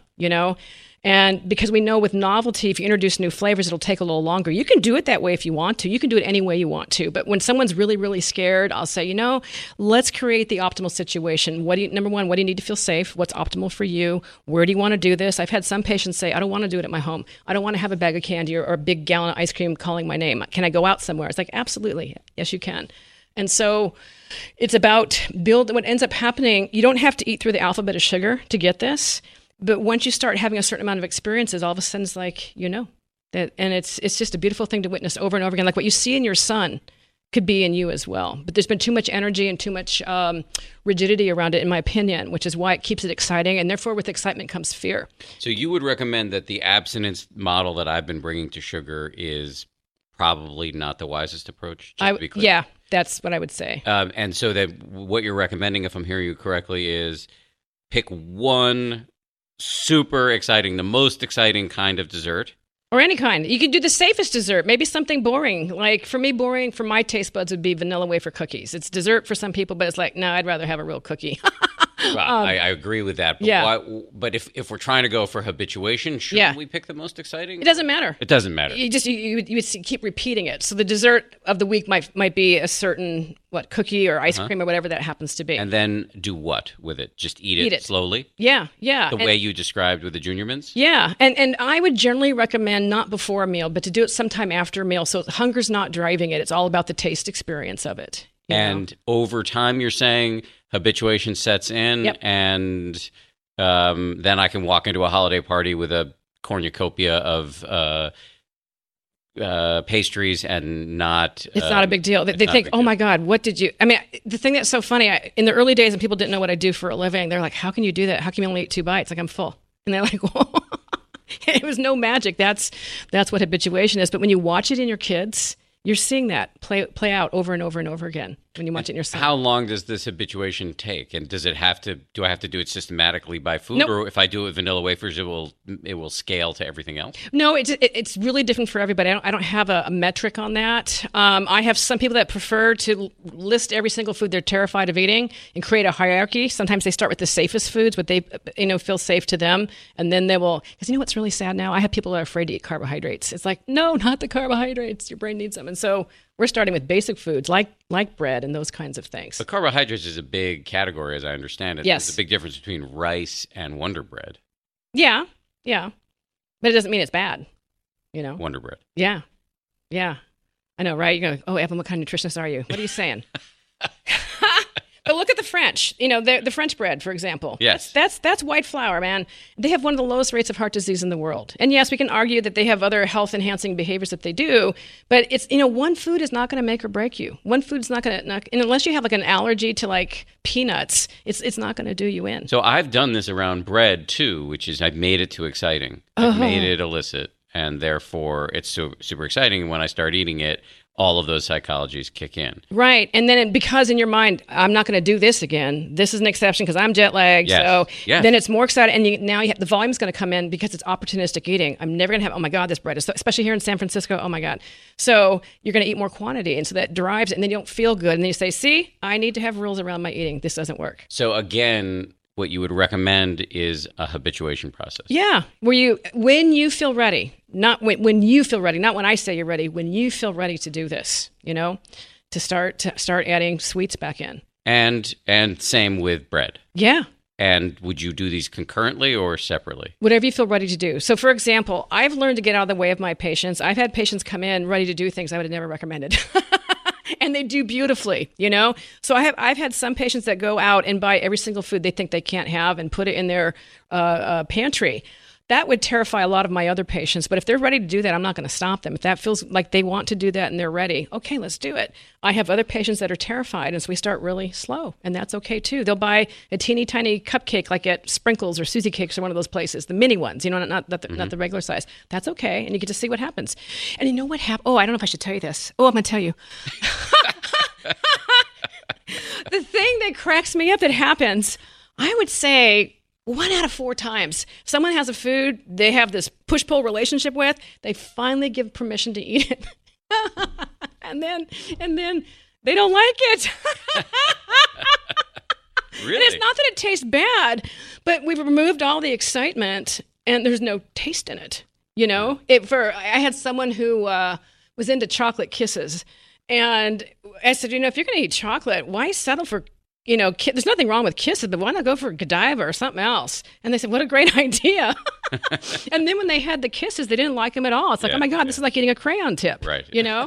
And because we know with novelty, if you introduce new flavors, it'll take a little longer. You can do it that way if you want to. You can do it any way you want to. But when someone's really, really scared, I'll say, let's create the optimal situation. Number one, what do you need to feel safe? What's optimal for you? Where do you want to do this? I've had some patients say, I don't want to do it at my home. I don't want to have a bag of candy or a big gallon of ice cream calling my name. Can I go out somewhere? It's like, absolutely. Yes, you can. And so it's about what ends up happening. You don't have to eat through the alphabet of sugar to get this. But once you start having a certain amount of experiences, all of a sudden it's like, that, and it's just a beautiful thing to witness over and over again. Like what you see in your son could be in you as well. But there's been too much energy and too much rigidity around it, in my opinion, which is why it keeps it exciting. And therefore, with excitement comes fear. So you would recommend that the abstinence model that I've been bringing to sugar is probably not the wisest approach, just to be clear. Yeah, that's what I would say. And so that what you're recommending, if I'm hearing you correctly, is pick one super exciting, the most exciting kind of dessert. Or any kind. You could do the safest dessert. Maybe something boring. Like for me, boring for my taste buds would be vanilla wafer cookies. It's dessert for some people, but it's like, no, I'd rather have a real cookie. Well, I agree with that. But, yeah. But if we're trying to go for habituation, shouldn't we pick the most exciting? It doesn't matter. It doesn't matter. You would keep repeating it. So the dessert of the week might be a certain cookie or ice cream or whatever that happens to be. And then do what with it? Just eat it slowly? Yeah. The way you described with the Junior Mints? Yeah. And I would generally recommend not before a meal, but to do it sometime after a meal. So hunger's not driving it. It's all about the taste experience of it. And over time, you're saying habituation sets in, and then I can walk into a holiday party with a cornucopia of pastries and not... It's not a big deal. They think, oh my God, what did you... I mean, the thing that's so funny, in the early days when people didn't know what I do for a living, they're like, how can you do that? How can you only eat 2 bites? Like, I'm full. And they're like, whoa. It was no magic. That's what habituation is. But when you watch it in your kids... You're seeing that play out over and over and over again when you watch it in your son. How long does this habituation take? And do I have to do it systematically by food? Nope. Or if I do it with vanilla wafers, it will scale to everything else? No, it's really different for everybody. I don't have a metric on that. I have some people that prefer to list every single food they're terrified of eating and create a hierarchy. Sometimes they start with the safest foods, what they feel safe to them. And then they will, because what's really sad now? I have people that are afraid to eat carbohydrates. It's like, no, not the carbohydrates. Your brain needs them. And so we're starting with basic foods like bread and those kinds of things. But carbohydrates is a big category, as I understand it. Yes. There's a big difference between rice and Wonder Bread. Yeah. But it doesn't mean it's bad, Wonder Bread. Yeah. I know, right? You're going, oh, Evan, what kind of nutritionist are you? What are you saying? But look at the French, the French bread, for example. Yes. That's white flour, man. They have one of the lowest rates of heart disease in the world. And yes, we can argue that they have other health enhancing behaviors that they do, but it's, one food is not going to make or break you. One food's not going to, and unless you have like an allergy to like peanuts, it's not going to do you in. So I've done this around bread too, which is I've made it too exciting. I've made it illicit, and therefore it's so super exciting. And when I start eating it, all of those psychologies kick in. Right. And then because in your mind, I'm not going to do this again. This is an exception because I'm jet lagged. Yes. So yes. Then it's more exciting. And now you have, the volume's going to come in because it's opportunistic eating. I'm never going to have, oh my God, this bread is, so, especially here in San Francisco. Oh my God. So you're going to eat more quantity. And so that drives it. And then you don't feel good. And then you say, see, I need to have rules around my eating. This doesn't work. So again, what you would recommend is a habituation process. Yeah. When you feel ready, not when you feel ready, not when I say you're ready, when you feel ready to do this, to start adding sweets back in. And same with bread. Yeah. And would you do these concurrently or separately? Whatever you feel ready to do. So, for example, I've learned to get out of the way of my patients. I've had patients come in ready to do things I would have never recommended. And they do beautifully, So I've had some patients that go out and buy every single food they think they can't have and put it in their pantry. That would terrify a lot of my other patients. But if they're ready to do that, I'm not going to stop them. If that feels like they want to do that and they're ready, okay, let's do it. I have other patients that are terrified, and so we start really slow, and that's okay too. They'll buy a teeny tiny cupcake like at Sprinkles or Susie Cakes or one of those places, the mini ones, not the regular size. That's okay, and you get to see what happens. And you know what happened? Oh, I don't know if I should tell you this. Oh, I'm going to tell you. The thing that cracks me up that happens, I would say 1 out of 4 times, someone has a food they have this push-pull relationship with, they finally give permission to eat it. and then they don't like it. Really? And it's not that it tastes bad, but we've removed all the excitement and there's no taste in it. I had someone who was into chocolate kisses, and I said, if you're going to eat chocolate, why settle for there's nothing wrong with kisses, but why not go for Godiva or something else? And they said, what a great idea. And then when they had the kisses, they didn't like them at all. It's like, oh my God, this is like eating a crayon tip. Right.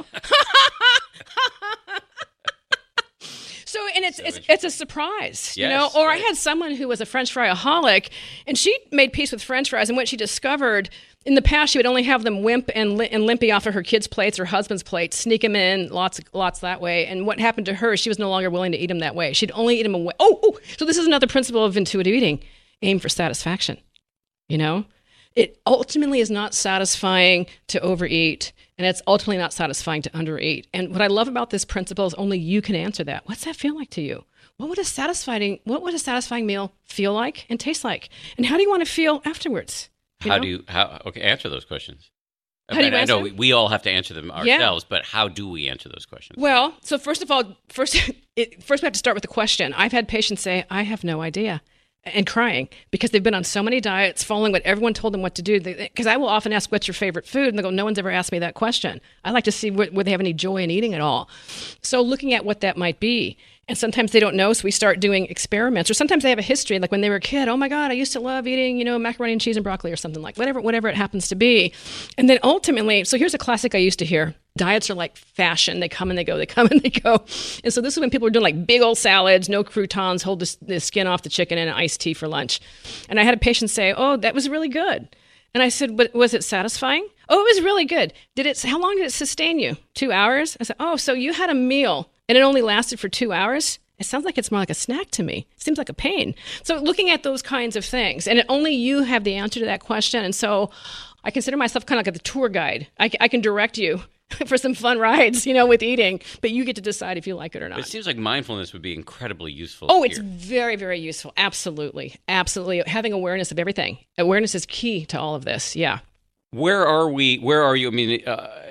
So, and it's a surprise, yes, Or right. I had someone who was a French fry-aholic, and she made peace with French fries. And what she discovered, in the past, she would only have them wimp and limpy off of her kids' plates or husband's plates, sneak them in, lots that way. And what happened to her, she was no longer willing to eat them that way. She'd only eat them away. So this is another principle of intuitive eating. Aim for satisfaction, It ultimately is not satisfying to overeat, and it's ultimately not satisfying to undereat. And what I love about this principle is only you can answer that. What's that feel like to you? What would a satisfying meal feel like and taste like? And how do you want to feel afterwards? Okay, answer those questions. How do you I know answer? we all have to answer them ourselves, but how do we answer those questions? Well, so first of all, first we have to start with the question. I've had patients say, I have no idea, and crying because they've been on so many diets, following what everyone told them what to do. Because I will often ask, what's your favorite food? And they go, no one's ever asked me that question. I like to see whether they have any joy in eating at all. So looking at what that might be. And sometimes they don't know, so we start doing experiments. Or sometimes they have a history, like when they were a kid, oh my God, I used to love eating, macaroni and cheese and broccoli or something like whatever it happens to be. And then ultimately, so here's a classic I used to hear. Diets are like fashion. They come and they go, they come and they go. And so this is when people were doing like big old salads, no croutons, hold the skin off the chicken and an iced tea for lunch. And I had a patient say, oh, that was really good. And I said, but was it satisfying? Oh, it was really good. How long did it sustain you? 2 hours? I said, oh, so you had a meal and it only lasted for 2 hours? It sounds like it's more like a snack to me. It seems like a pain. So looking at those kinds of things, and only you have the answer to that question. And so I consider myself kind of like the tour guide. I can direct you for some fun rides, with eating, but you get to decide if you like it or not. It seems like mindfulness would be incredibly useful. Oh, it's very, very useful. Absolutely. Absolutely. Having awareness of everything. Awareness is key to all of this. Yeah. Where are we? Where are you? I mean,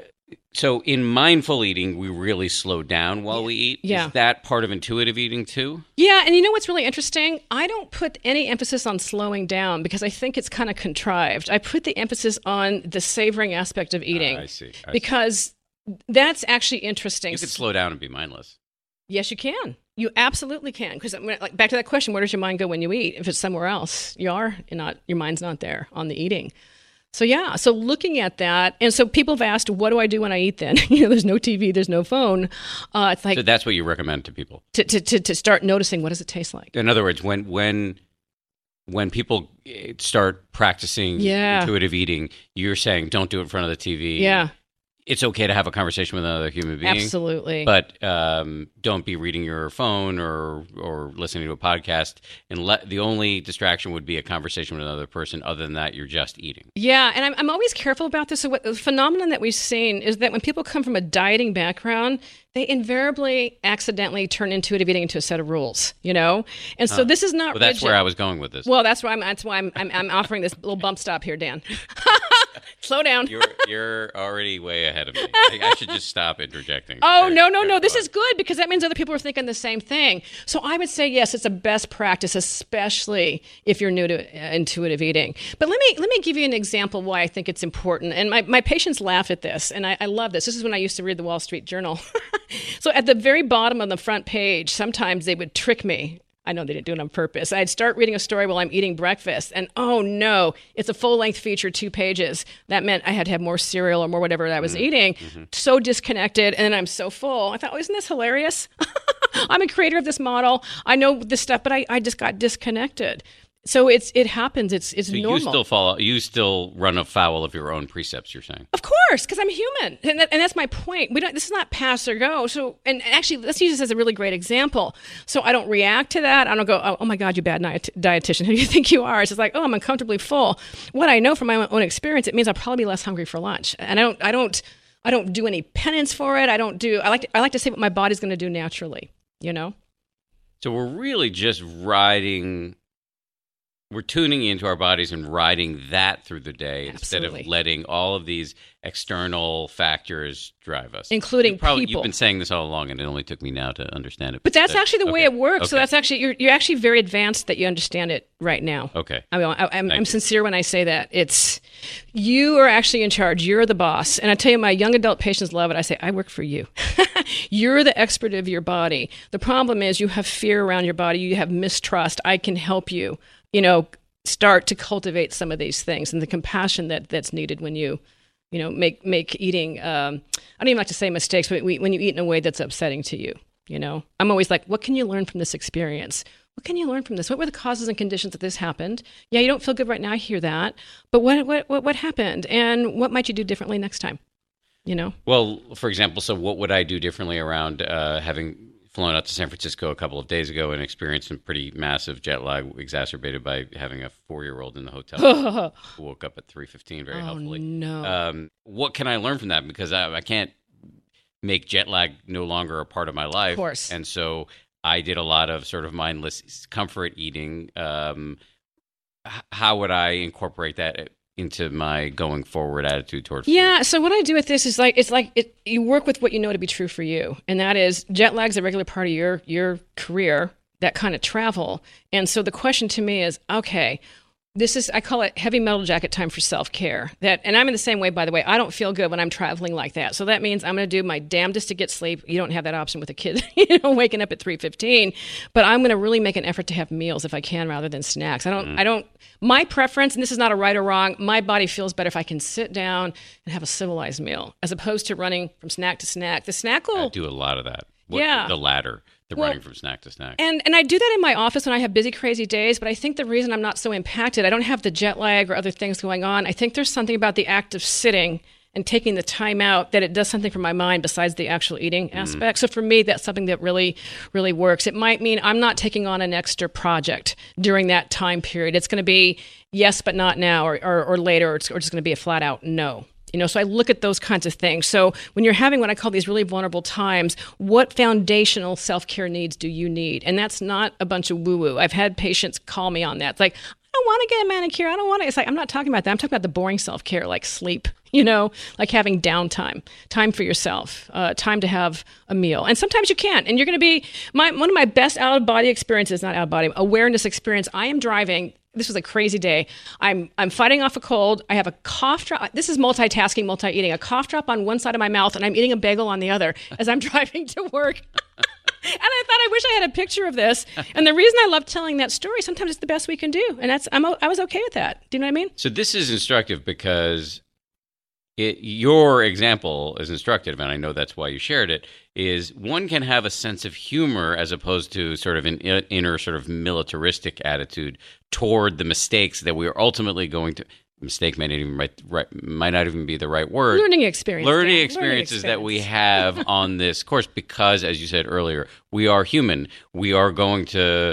so in mindful eating, we really slow down while we eat. Yeah. Is that part of intuitive eating too? Yeah, and you know what's really interesting? I don't put any emphasis on slowing down because I think it's kind of contrived. I put the emphasis on the savoring aspect of eating. I see. Because that's actually interesting. You could slow down and be mindless. Yes, you can. You absolutely can. Because back to that question, where does your mind go when you eat? If it's somewhere else, your mind's not there on the eating. So yeah, so looking at that, and so people have asked, what do I do when I eat then? There's no TV, there's no phone. It's like, so that's what you recommend to people? To start noticing, what does it taste like? In other words, when people start practicing intuitive eating, you're saying don't do it in front of the TV. Yeah. It's okay to have a conversation with another human being. Absolutely. But don't be reading your phone or listening to a podcast. And the only distraction would be a conversation with another person. Other than that, you're just eating. Yeah, and I'm always careful about this. So the phenomenon that we've seen is that when people come from a dieting background, they invariably accidentally turn intuitive eating into a set of rules, And so this is not Well, that's rigid. where I was going with this. Well, that's why I'm offering this little bump stop here, Dan. Slow down. You're already way ahead of me. I should just stop interjecting. Oh, no. This is good because that means other people are thinking the same thing. So I would say, yes, it's a best practice, especially if you're new to intuitive eating. But let me give you an example why I think it's important. And my patients laugh at this, and I love this. This is when I used to read the Wall Street Journal. So at the very bottom of the front page, sometimes they would trick me. I know they didn't do it on purpose. I'd start reading a story while I'm eating breakfast, and oh no, it's a full-length feature, 2 pages. That meant I had to have more cereal or more whatever I was eating. Mm-hmm. So disconnected, and then I'm so full. I thought, oh, isn't this hilarious? I'm a creator of this model. I know this stuff, but I just got disconnected. So it happens. It's so normal. You still run afoul of your own precepts. You're saying, of course, because I'm human, and that's my point. This is not pass or go. So, and actually, let's use this as a really great example. So I don't react to that. I don't go, oh my God, you bad dietitian. Who do you think you are? It's just like, oh, I'm uncomfortably full. What I know from my own experience, it means I'll probably be less hungry for lunch, and I don't do any penance for it. I like to say what my body's going to do naturally. So we're really just riding. We're tuning into our bodies and riding that through the day instead of letting all of these external factors drive us. Including people. You've been saying this all along, and it only took me now to understand it. But that's actually the way it works. Okay. So that's actually, you're actually very advanced that you understand it right now. Okay. I'm sincere when I say that. It's, you are actually in charge. You're the boss. And I tell you, my young adult patients love it. I say, I work for you. You're the expert of your body. The problem is you have fear around your body. You have mistrust. I can help you. Start to cultivate some of these things and the compassion that's needed when you make eating. I don't even like to say mistakes, but when you eat in a way that's upsetting to you. I'm always like, what can you learn from this experience? What can you learn from this? What were the causes and conditions that this happened? Yeah, you don't feel good right now. I hear that, but what happened, and what might you do differently next time? Well, for example, so what would I do differently around having flown out to San Francisco a couple of days ago and experienced some pretty massive jet lag exacerbated by having a 4-year-old in the hotel who woke up at 3:15 very helpfully. No. What can I learn from that? Because I can't make jet lag no longer a part of my life. Of course. And so I did a lot of sort of mindless comfort eating. How would I incorporate that into my going forward attitude toward food? Yeah. So what I do with this is you work with what you know to be true for you, and that is jet lag is a regular part of your career, that kind of travel. And so the question to me is, okay, I call it heavy metal jacket time for self-care. And I'm in the same way, by the way. I don't feel good when I'm traveling like that. So that means I'm going to do my damnedest to get sleep. You don't have that option with a kid, waking up at 3:15. But I'm going to really make an effort to have meals if I can, rather than snacks. My preference, and this is not a right or wrong, my body feels better if I can sit down and have a civilized meal, as opposed to running from snack to snack. The snack will... I do a lot of that. Yeah. The latter. Running from snack to snack. And I do that in my office when I have busy, crazy days, but I think the reason I'm not so impacted, I don't have the jet lag or other things going on. I think there's something about the act of sitting and taking the time out that it does something for my mind besides the actual eating aspect. So for me, that's something that really, really works. It might mean I'm not taking on an extra project during that time period. It's going to be yes, but not now, or later, or it's just going to be a flat out no. So I look at those kinds of things. So when you're having what I call these really vulnerable times, what foundational self-care needs do you need? And that's not a bunch of woo-woo. I've had patients call me on that. It's like, I don't want to get a manicure. I don't want to. It's like, I'm not talking about that. I'm talking about the boring self-care, like sleep, like having downtime, time for yourself, time to have a meal. And sometimes you can't. And you're going to be, one of my best out-of-body experiences, not out-of-body, awareness experience. I am driving. This was a crazy day. I'm fighting off a cold. I have a cough drop. This is multitasking, multi-eating. A cough drop on one side of my mouth, and I'm eating a bagel on the other as I'm driving to work. And I thought, I wish I had a picture of this. And the reason I love telling that story, sometimes it's the best we can do. And I was okay with that. Do you know what I mean? So this is instructive because your example is instructive, and I know that's why you shared it, is one can have a sense of humor as opposed to sort of an inner sort of militaristic attitude toward the mistakes that we are ultimately going to... Mistake might not even be the right word. Learning experiences that we have on this course, because, as you said earlier, we are human. We are going to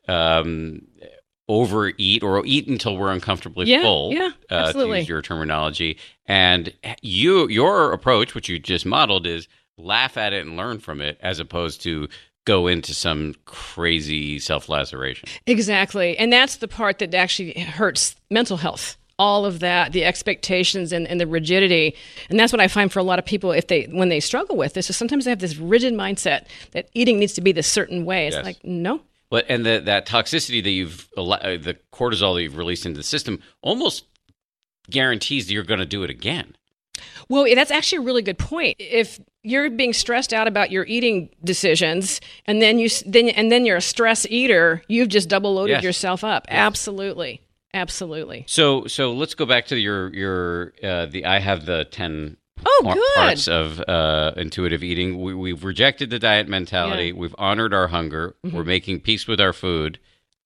overeat or eat until we're uncomfortably full. Yeah, absolutely. To use your terminology. And your approach, which you just modeled, is laugh at it and learn from it, as opposed to go into some crazy self-laceration. Exactly. And that's the part that actually hurts mental health. All of that, the expectations and the rigidity. And that's what I find for a lot of people when they struggle with this, is sometimes they have this rigid mindset that eating needs to be this certain way. It's like, no. But and that toxicity that the cortisol that you've released into the system almost guarantees that you're going to do it again. Well, that's actually a really good point. If you're being stressed out about your eating decisions, and then you're a stress eater, you've just double loaded yourself up. Yes. Absolutely. So let's go back to your I have the 10 parts of intuitive eating. We've rejected the diet mentality. Yeah. We've honored our hunger. Mm-hmm. We're making peace with our food.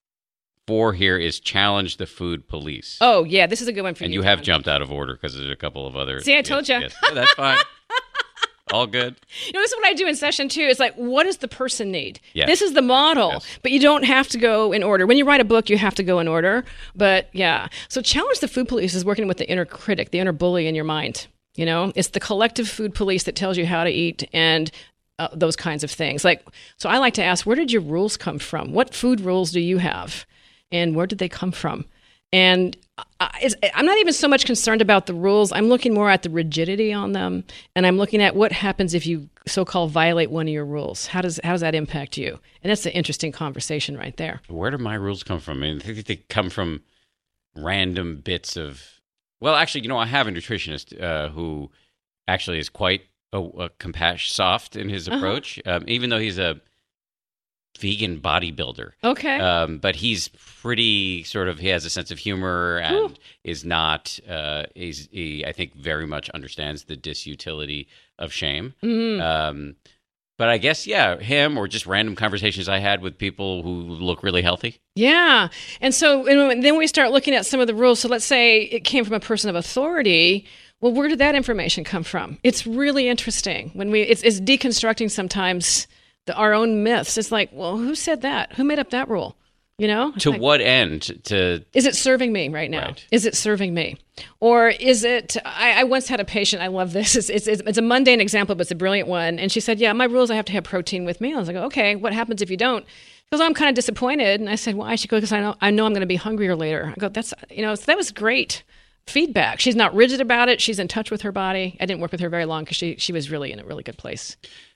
4 here is challenge the food police. Oh, yeah. This is a good one for you. And you have jumped out of order because there's a couple of other... See, I told you. Yes. Oh, that's fine. All good. This is what I do in session 2. It's like, what does the person need? Yes. This is the model, yes. But you don't have to go in order. When you write a book, you have to go in order. But yeah. So challenge the food police is working with the inner critic, the inner bully in your mind. It's the collective food police that tells you how to eat and those kinds of things. So I like to ask, where did your rules come from? What food rules do you have? And where did they come from? And I'm not even so much concerned about the rules. I'm looking more at the rigidity on them. And I'm looking at what happens if you so-called violate one of your rules. How does that impact you? And that's an interesting conversation right there. Where do my rules come from? I think they come from random bits of... Well, actually, I have a nutritionist who actually is quite a soft in his approach, even though he's a vegan bodybuilder. Okay. But he's pretty he has a sense of humor and is not, he, I think, very much understands the disutility of shame. Mm-hmm. But I guess, him or just random conversations I had with people who look really healthy. Yeah. And so and then we start looking at some of the rules. So let's say it came from a person of authority. Well, where did that information come from? It's really interesting. It's deconstructing sometimes our own myths. It's like, well, who said that? Who made up that rule? To what end? Is it serving me right now? Right. Is it serving me? Or is it, I once had a patient, I love this. It's a mundane example, but it's a brilliant one. And she said, my rules, I have to have protein with me. I was like, okay, what happens if you don't? She goes, I'm kind of disappointed. And I said, why? She goes, because I know I'm going to be hungrier later. I go, so that was great. feedback. She's not rigid about it. She's in touch with her body. I didn't work with her very long because she was really in a really good place.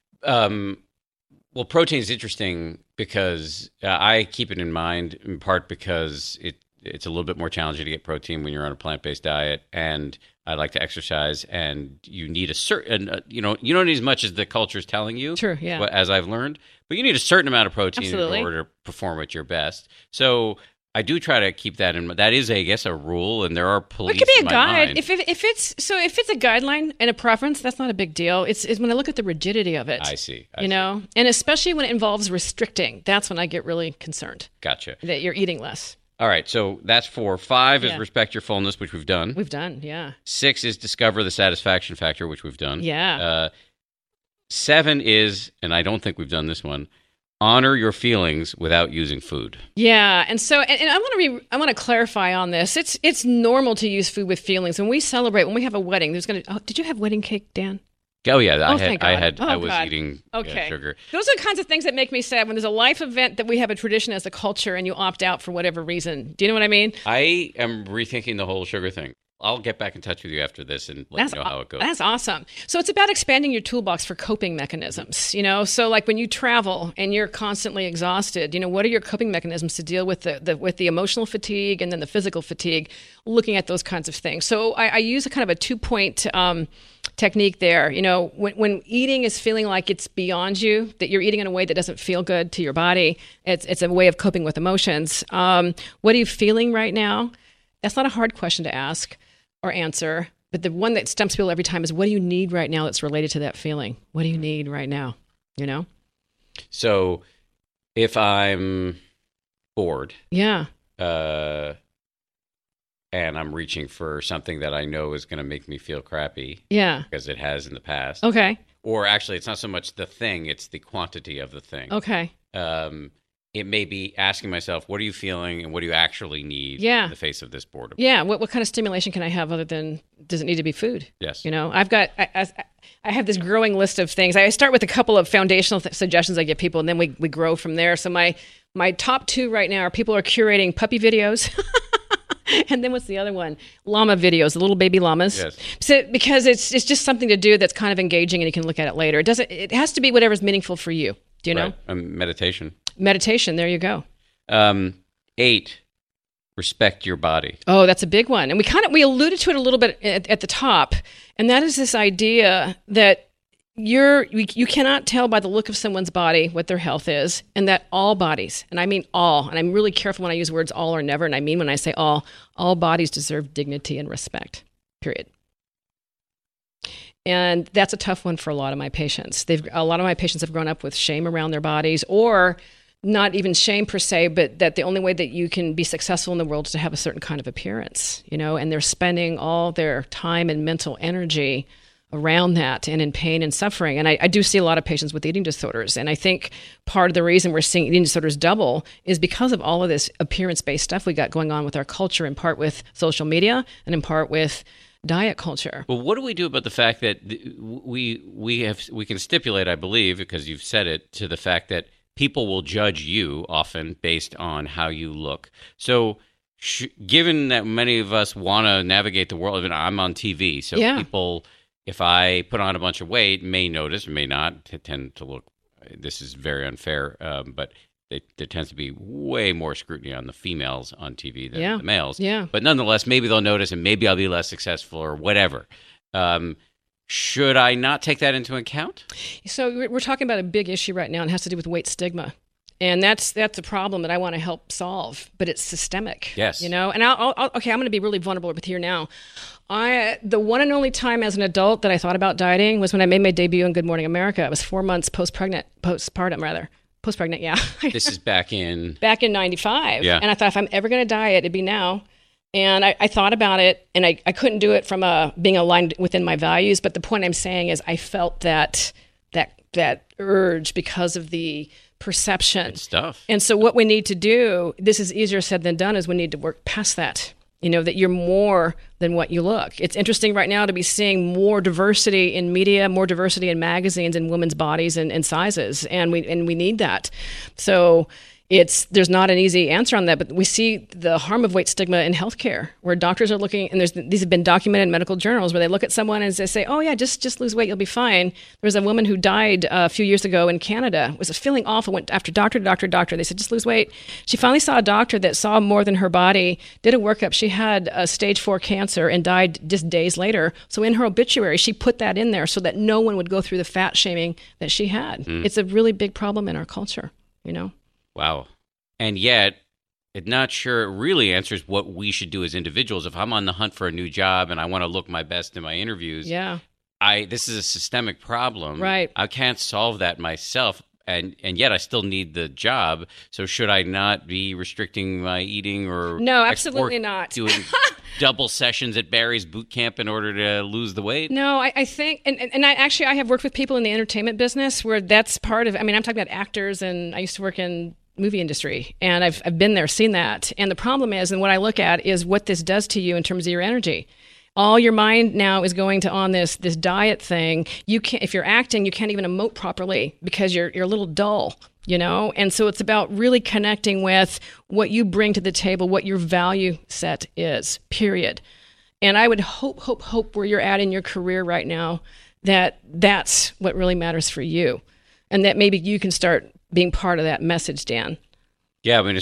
Well, protein is interesting because I keep it in mind, in part because it's a little bit more challenging to get protein when you're on a plant-based diet, and I like to exercise, and you need a certain, you don't need as much as the culture is telling you. True, yeah. As I've learned, but you need a certain amount of protein Absolutely. in order to perform at your best. So I do try to keep that in mind. That is, I guess, a rule, and there are police. Well, it could be in a my guide. mind. If it's a guideline and a preference, that's not a big deal. It's when I look at the rigidity of it. I see. You know, and especially when it involves restricting, that's when I get really concerned Gotcha. that you're eating less. All right, so that's 4. 5 is Yeah. respect your fullness, which we've done. We've done, yeah. 6 is discover the satisfaction factor, which we've done. Yeah. 7 is, and I don't think we've done this one, honor your feelings without using food. Yeah, and so and I want to clarify on this. It's normal to use food with feelings. When we celebrate, when we have a wedding, did you have wedding cake, Dan? Oh yeah, thank God. I Oh, was God. eating Okay. sugar. Those are the kinds of things that make me sad when there's a life event that we have a tradition as a culture and you opt out for whatever reason. Do you know what I mean? I am rethinking the whole sugar thing. I'll get back in touch with you after this and let you know how it goes. That's awesome. So it's about expanding your toolbox for coping mechanisms, you know? So like when you travel and you're constantly exhausted, you know, what are your coping mechanisms to deal with the emotional fatigue and then the physical fatigue, looking at those kinds of things. So I use a kind of a 2-point technique there. You know, when eating is feeling like it's beyond you, that you're eating in a way that doesn't feel good to your body, it's a way of coping with emotions. What are you feeling right now? That's not a hard question to ask or answer, but the one that stumps people every time is, what do you need right now that's related to that feeling? What do you need right now? You know? So if I'm bored, Yeah. and I'm reaching for something that I know is going to make me feel crappy, Yeah. because it has in the past, Okay. or actually it's not so much the thing, it's the quantity of the thing. Okay. It may be asking myself, what are you feeling and what do you actually need Yeah. in the face of this boredom? Yeah. What kind of stimulation can I have other than, does it need to be food? Yes. You know, I have this growing list of things. I start with a couple of foundational suggestions I give people, and then we grow from there. So my top 2 right now are people are curating puppy videos. And then what's the other one? Llama videos, the little baby llamas. Yes. So because it's just something to do that's kind of engaging and you can look at it later. It has to be whatever's meaningful for you. Do you know? Right. Meditation. Meditation, there you go. 8, respect your body. Oh, that's a big one. And we alluded to it a little bit at the top, and that is this idea that you cannot tell by the look of someone's body what their health is, and that all bodies, and I mean all, and I'm really careful when I use words all or never, and I mean when I say all bodies deserve dignity and respect, period. And that's a tough one for a lot of my patients. A lot of my patients have grown up with shame around their bodies, or not even shame per se, but that the only way that you can be successful in the world is to have a certain kind of appearance, you know, and they're spending all their time and mental energy around that and in pain and suffering. And I do see a lot of patients with eating disorders. And I think part of the reason we're seeing eating disorders double is because of all of this appearance-based stuff we got going on with our culture, in part with social media and in part with diet culture. Well, what do we do about the fact that we can stipulate, I believe, because you've said it, to the fact that people will judge you often based on how you look. So given that many of us want to navigate the world, I mean, I'm on TV, so Yeah. people, if I put on a bunch of weight, may notice, may not, tend to look, this is very unfair, but there tends to be way more scrutiny on the females on TV than Yeah. the males. Yeah. But nonetheless, maybe they'll notice and maybe I'll be less successful or whatever. Should I not take that into account? So we're talking about a big issue right now, and it has to do with weight stigma. And that's a problem that I want to help solve, but it's systemic. Yes. You know, and okay, I'm going to be really vulnerable with here now. The one and only time as an adult that I thought about dieting was when I made my debut in Good Morning America. I was 4 months postpartum, yeah. This is back in... Back in 95. Yeah. And I thought, if I'm ever going to diet, it'd be now. And I thought about it, and I couldn't do it from being aligned within my values. But the point I'm saying is I felt that urge because of the perception. Good stuff. And so what we need to do, this is easier said than done, is we need to work past that. You know, that you're more than what you look. It's interesting right now to be seeing more diversity in media, more diversity in magazines and women's bodies and sizes. And we need that. So there's not an easy answer on that, but we see the harm of weight stigma in healthcare, where doctors are looking, and these have been documented in medical journals, where they look at someone and they say, "Oh yeah, just lose weight, you'll be fine." There was a woman who died a few years ago in Canada. Was feeling awful, went after doctor to doctor to doctor. They said, "Just lose weight." She finally saw a doctor that saw more than her body, did a workup. She had stage 4 cancer and died just days later. So in her obituary, she put that in there so that no one would go through the fat shaming that she had. It's a really big problem in our culture, Wow. And yet, I'm not sure it really answers what we should do as individuals. If I'm on the hunt for a new job and I want to look my best in my interviews, this is a systemic problem. Right. I can't solve that myself, and yet I still need the job. So should I not be restricting my eating or no, absolutely not doing double sessions at Barry's boot camp in order to lose the weight? No, I think, and I have worked with people in the entertainment business where that's part of. I mean, I'm talking about actors, and I used to work in movie industry, and I've been there, seen that. And the problem is, and what I look at is what this does to you in terms of your energy. All your mind now is going to on this diet thing. You can't, if you're acting, you can't even emote properly because you're a little dull, And so it's about really connecting with what you bring to the table, what your value set is. Period. And I would hope where you're at in your career right now, that's what really matters for you, and that maybe you can start being part of that message, Dan. Yeah, I mean,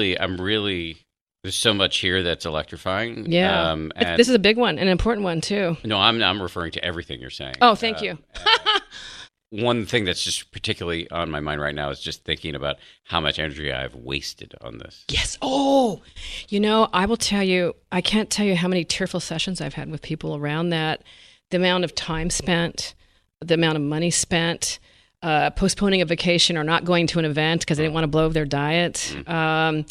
there's so much here that's electrifying. Yeah. And this is a big one, an important one, too. No, I'm referring to everything you're saying. Oh, thank you. One thing that's just particularly on my mind right now is just thinking about how much energy I've wasted on this. Yes. Oh, I will tell you, I can't tell you how many tearful sessions I've had with people around that. The amount of time spent, the amount of money spent, postponing a vacation or not going to an event because they didn't want to blow their diet. And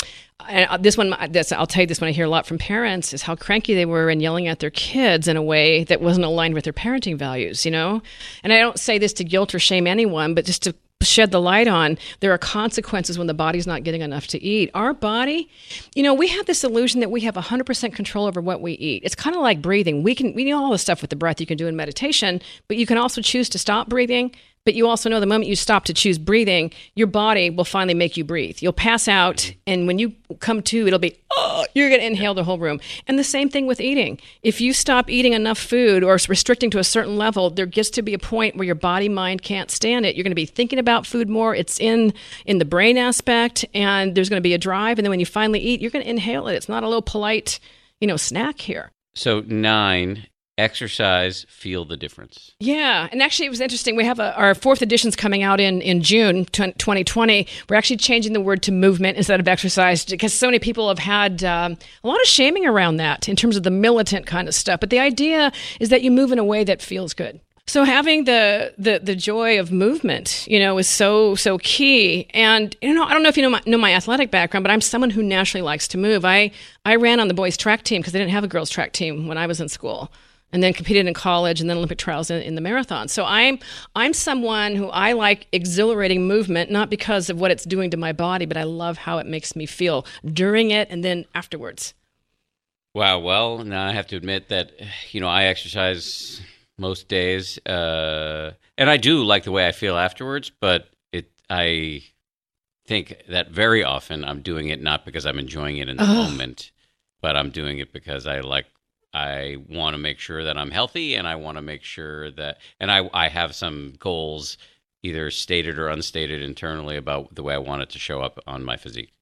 I'll tell you this one I hear a lot from parents is how cranky they were and yelling at their kids in a way that wasn't aligned with their parenting values, And I don't say this to guilt or shame anyone, but just to shed the light on, there are consequences when the body's not getting enough to eat. Our body, we have this illusion that we have 100% control over what we eat. It's kind of like breathing. We know all the stuff with the breath you can do in meditation, but you can also choose to stop breathing. But you also know the moment you stop to choose breathing, your body will finally make you breathe. You'll pass out, and when you come to, it'll be, you're going to inhale the whole room. And the same thing with eating. If you stop eating enough food or restricting to a certain level, there gets to be a point where your body, mind can't stand it. You're going to be thinking about food more. It's in the brain aspect, and there's going to be a drive. And then when you finally eat, you're going to inhale it. It's not a little polite, snack here. So 9, exercise, feel the difference. Yeah. And actually, it was interesting. We have our 4th edition's coming out in June 2020. We're actually changing the word to movement instead of exercise because so many people have had a lot of shaming around that in terms of the militant kind of stuff. But the idea is that you move in a way that feels good. So having the joy of movement, is so key. And, I don't know if you know my athletic background, but I'm someone who naturally likes to move. I ran on the boys' track team because they didn't have a girls' track team when I was in school. And then competed in college and then Olympic trials in the marathon. So I'm someone who I like exhilarating movement, not because of what it's doing to my body, but I love how it makes me feel during it and then afterwards. Wow. Well, now I have to admit that, I exercise most days. And I do like the way I feel afterwards, but I think that very often I'm doing it not because I'm enjoying it in the moment, but I'm doing it because I want to make sure that I'm healthy, and I want to make sure that, and I have some goals, either stated or unstated internally, about the way I want it to show up on my physique.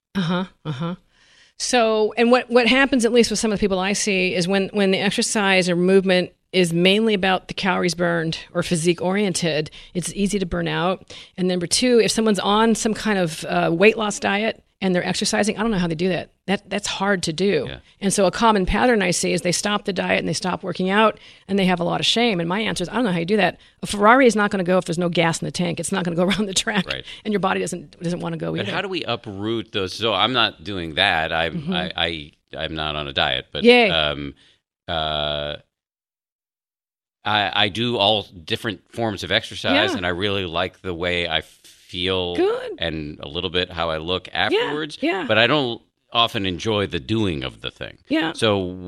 So, and what happens, at least with some of the people I see, is when the exercise or movement is mainly about the calories burned or physique oriented, it's easy to burn out. And number 2, if someone's on some kind of weight loss diet and they're exercising, I don't know how they do that. That's hard to do. Yeah. And so a common pattern I see is they stop the diet and they stop working out and they have a lot of shame. And my answer is, I don't know how you do that. A Ferrari is not going to go if there's no gas in the tank. It's not going to go around the track. Right. And your body doesn't want to go either. But how do we uproot those? So I'm not doing that. I'm not on a diet. But I do all different forms of exercise, and I really like the way I feel and a little bit how I look afterwards. Yeah. But I don't often enjoy the doing of the thing. Yeah.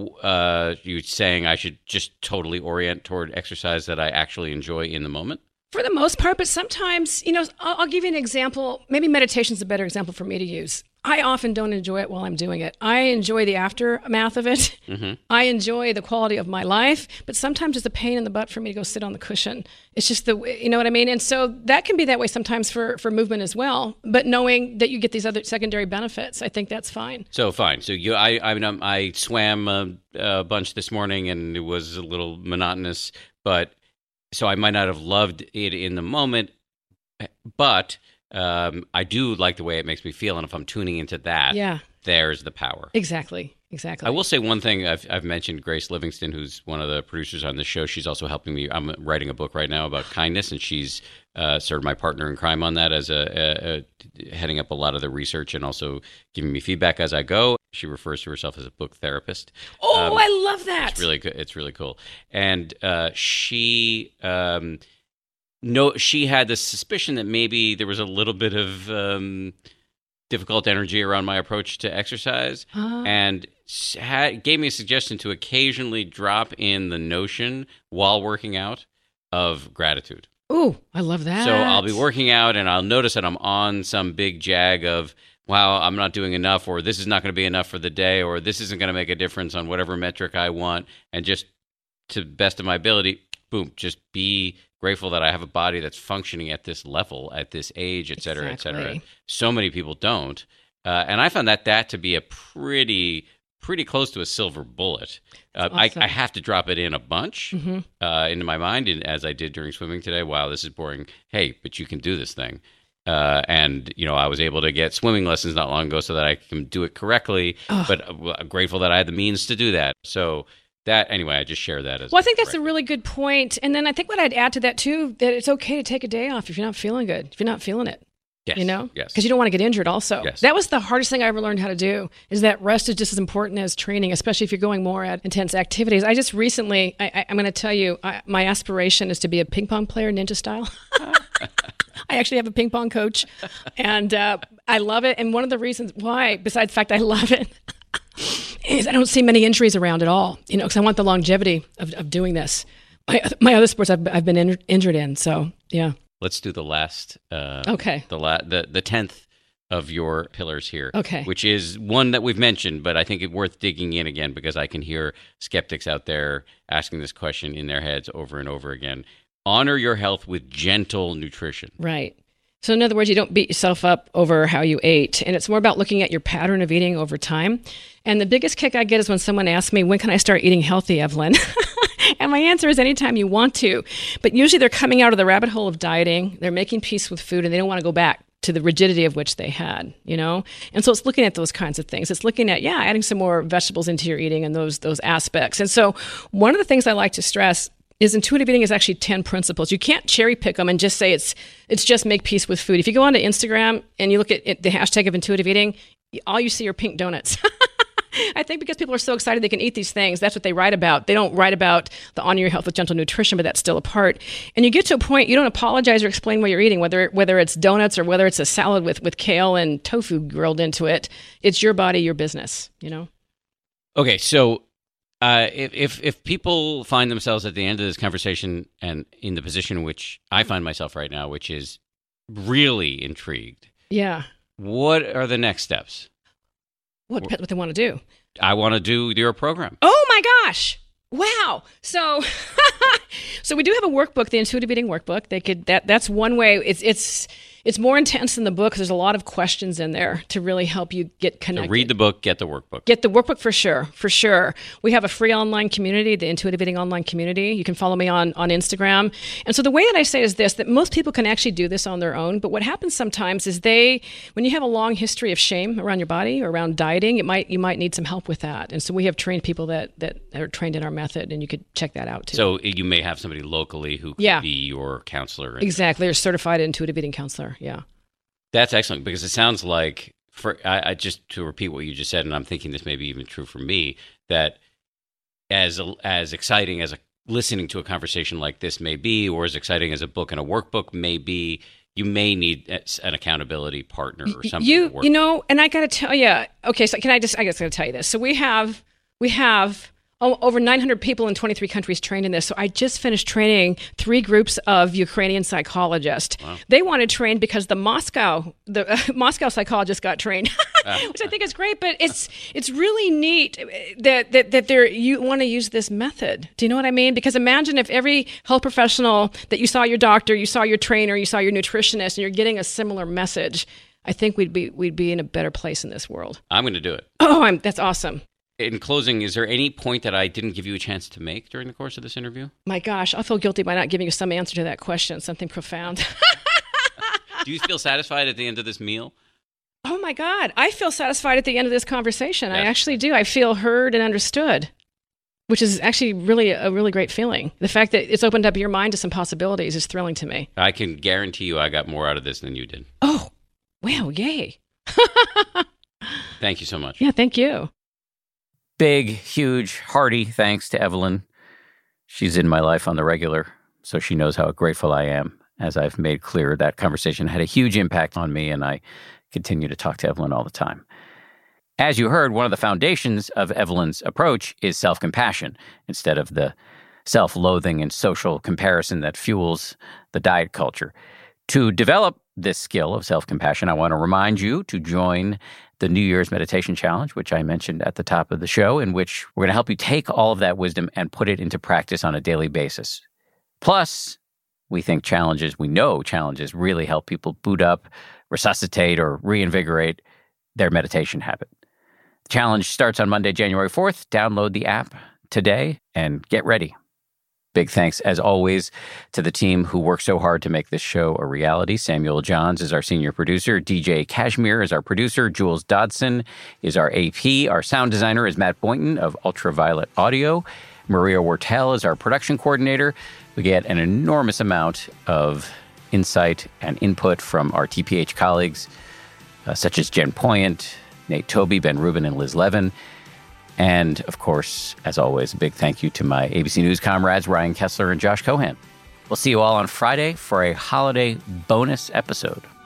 So you're saying I should just totally orient toward exercise that I actually enjoy in the moment? For the most part, but sometimes, I'll give you an example. Maybe meditation is a better example for me to use. I often don't enjoy it while I'm doing it. I enjoy the aftermath of it. Mm-hmm. I enjoy the quality of my life, but sometimes it's a pain in the butt for me to go sit on the cushion. It's just you know what I mean? And so that can be that way sometimes for movement as well. But knowing that you get these other secondary benefits, I think that's fine. So fine. So I swam a bunch this morning and it was a little monotonous, but so I might not have loved it in the moment, but I do like the way it makes me feel, and if I'm tuning into that, there's the power. Exactly. I will say one thing. I've mentioned Grace Livingston, who's one of the producers on the show. She's also helping me. I'm writing a book right now about kindness, and she's sort of my partner in crime on that, as heading up a lot of the research and also giving me feedback as I go. She refers to herself as a book therapist. Oh, I love that. It's really good. It's really cool. And she had the suspicion that maybe there was a little bit of difficult energy around my approach to exercise, and gave me a suggestion to occasionally drop in the notion while working out of gratitude. Ooh, I love that. So I'll be working out and I'll notice that I'm on some big jag of, wow, I'm not doing enough, or this is not going to be enough for the day, or this isn't going to make a difference on whatever metric I want, and just to the best of my ability, boom, just be grateful that I have a body that's functioning at this level, at this age, et cetera, et cetera. So many people don't. And I found that to be a pretty close to a silver bullet. Awesome. I have to drop it in a bunch into my mind, as I did during swimming today. Wow, this is boring. Hey, but you can do this thing. And, I was able to get swimming lessons not long ago so that I can do it correctly, but I'm grateful that I had the means to do that. So anyway, I just share that as well. I think that's a really good point. And then I think what I'd add to that too, that it's okay to take a day off if you're not feeling good, if you're not feeling it. Yes. Yes. Because you don't want to get injured also. Yes. That was the hardest thing I ever learned how to do, is that rest is just as important as training, especially if you're going more at intense activities. I just recently, I'm going to tell you, my aspiration is to be a ping pong player, ninja style. I actually have a ping pong coach, and I love it. And one of the reasons why, besides the fact I love it, is I don't see many injuries around at all, because I want the longevity of doing this. My other sports I've been injured in, so yeah. Let's do the last. Okay. The 10th of your pillars here. Okay. Which is one that we've mentioned, but I think it's worth digging in again, because I can hear skeptics out there asking this question in their heads over and over again. Honor your health with gentle nutrition. Right. So in other words, you don't beat yourself up over how you ate. And it's more about looking at your pattern of eating over time. And the biggest kick I get is when someone asks me, when can I start eating healthy, Evelyn? And my answer is anytime you want to. But usually they're coming out of the rabbit hole of dieting. They're making peace with food, and they don't want to go back to the rigidity of which they had, And so it's looking at those kinds of things. It's looking at, adding some more vegetables into your eating and those aspects. And so one of the things I like to stress is intuitive eating is actually 10 principles. You can't cherry pick them and just say it's just make peace with food. If you go onto Instagram and you look at the hashtag of intuitive eating, all you see are pink donuts. I think because people are so excited they can eat these things, that's what they write about. They don't write about the honor your health with gentle nutrition, but that's still a part. And you get to a point, you don't apologize or explain what you're eating, whether it's donuts or whether it's a salad with kale and tofu grilled into it. It's your body, your business, Okay, so if people find themselves at the end of this conversation and in the position in which I find myself right now, which is really intrigued. Yeah. What are the next steps? What they want to do? I want to do your program. Oh my gosh. Wow. So we do have a workbook, the Intuitive Eating Workbook. That's one way. It's more intense than the book because there's a lot of questions in there to really help you get connected. So read the book, get the workbook. Get the workbook for sure. We have a free online community, the Intuitive Eating online community. You can follow me on Instagram. And so the way that I say is this, that most people can actually do this on their own. But what happens sometimes is when you have a long history of shame around your body or around dieting, you might need some help with that. And so we have trained people that are trained in our method, and you could check that out too. So you may have somebody locally who could be your counselor. Exactly. Or certified intuitive eating counselor. Yeah. That's excellent, because it sounds like, I just to repeat what you just said, and I'm thinking this may be even true for me, that as exciting as listening to a conversation like this may be, or as exciting as a book and a workbook may be, you may need an accountability partner or something. And I got to tell you, okay, so I guess I got to tell you this. So we have over 900 people in 23 countries trained in this. So I just finished training 3 groups of Ukrainian psychologists. Wow. They wanted trained because the Moscow psychologist got trained, which I think is great. But it's really neat that you want to use this method. Do you know what I mean? Because imagine if every health professional that you saw your doctor, you saw your trainer, you saw your nutritionist, and you're getting a similar message. I think we'd be in a better place in this world. I'm going to do it. Oh, that's awesome. In closing, is there any point that I didn't give you a chance to make during the course of this interview? My gosh, I feel guilty by not giving you some answer to that question, something profound. Do you feel satisfied at the end of this meal? Oh my God, I feel satisfied at the end of this conversation. Yes. I actually do. I feel heard and understood, which is actually a really great feeling. The fact that it's opened up your mind to some possibilities is thrilling to me. I can guarantee you I got more out of this than you did. Oh, wow, yay. Thank you so much. Yeah, thank you. Big, huge, hearty thanks to Evelyn. She's in my life on the regular, so she knows how grateful I am. As I've made clear, that conversation had a huge impact on me, and I continue to talk to Evelyn all the time. As you heard, one of the foundations of Evelyn's approach is self-compassion instead of the self-loathing and social comparison that fuels the diet culture. To develop this skill of self-compassion, I want to remind you to join the New Year's Meditation Challenge, which I mentioned at the top of the show, in which we're going to help you take all of that wisdom and put it into practice on a daily basis. Plus, we know challenges really help people boot up, resuscitate, or reinvigorate their meditation habit. The challenge starts on Monday, January 4th. Download the app today and get ready. Big thanks, as always, to the team who worked so hard to make this show a reality. Samuel Johns is our senior producer. DJ Kashmir is our producer. Jules Dodson is our AP. Our sound designer is Matt Boynton of Ultraviolet Audio. Maria Wortel is our production coordinator. We get an enormous amount of insight and input from our TPH colleagues, such as Jen Poyant, Nate Toby, Ben Rubin, and Liz Levin. And, of course, as always, a big thank you to my ABC News comrades, Ryan Kessler and Josh Cohan. We'll see you all on Friday for a holiday bonus episode.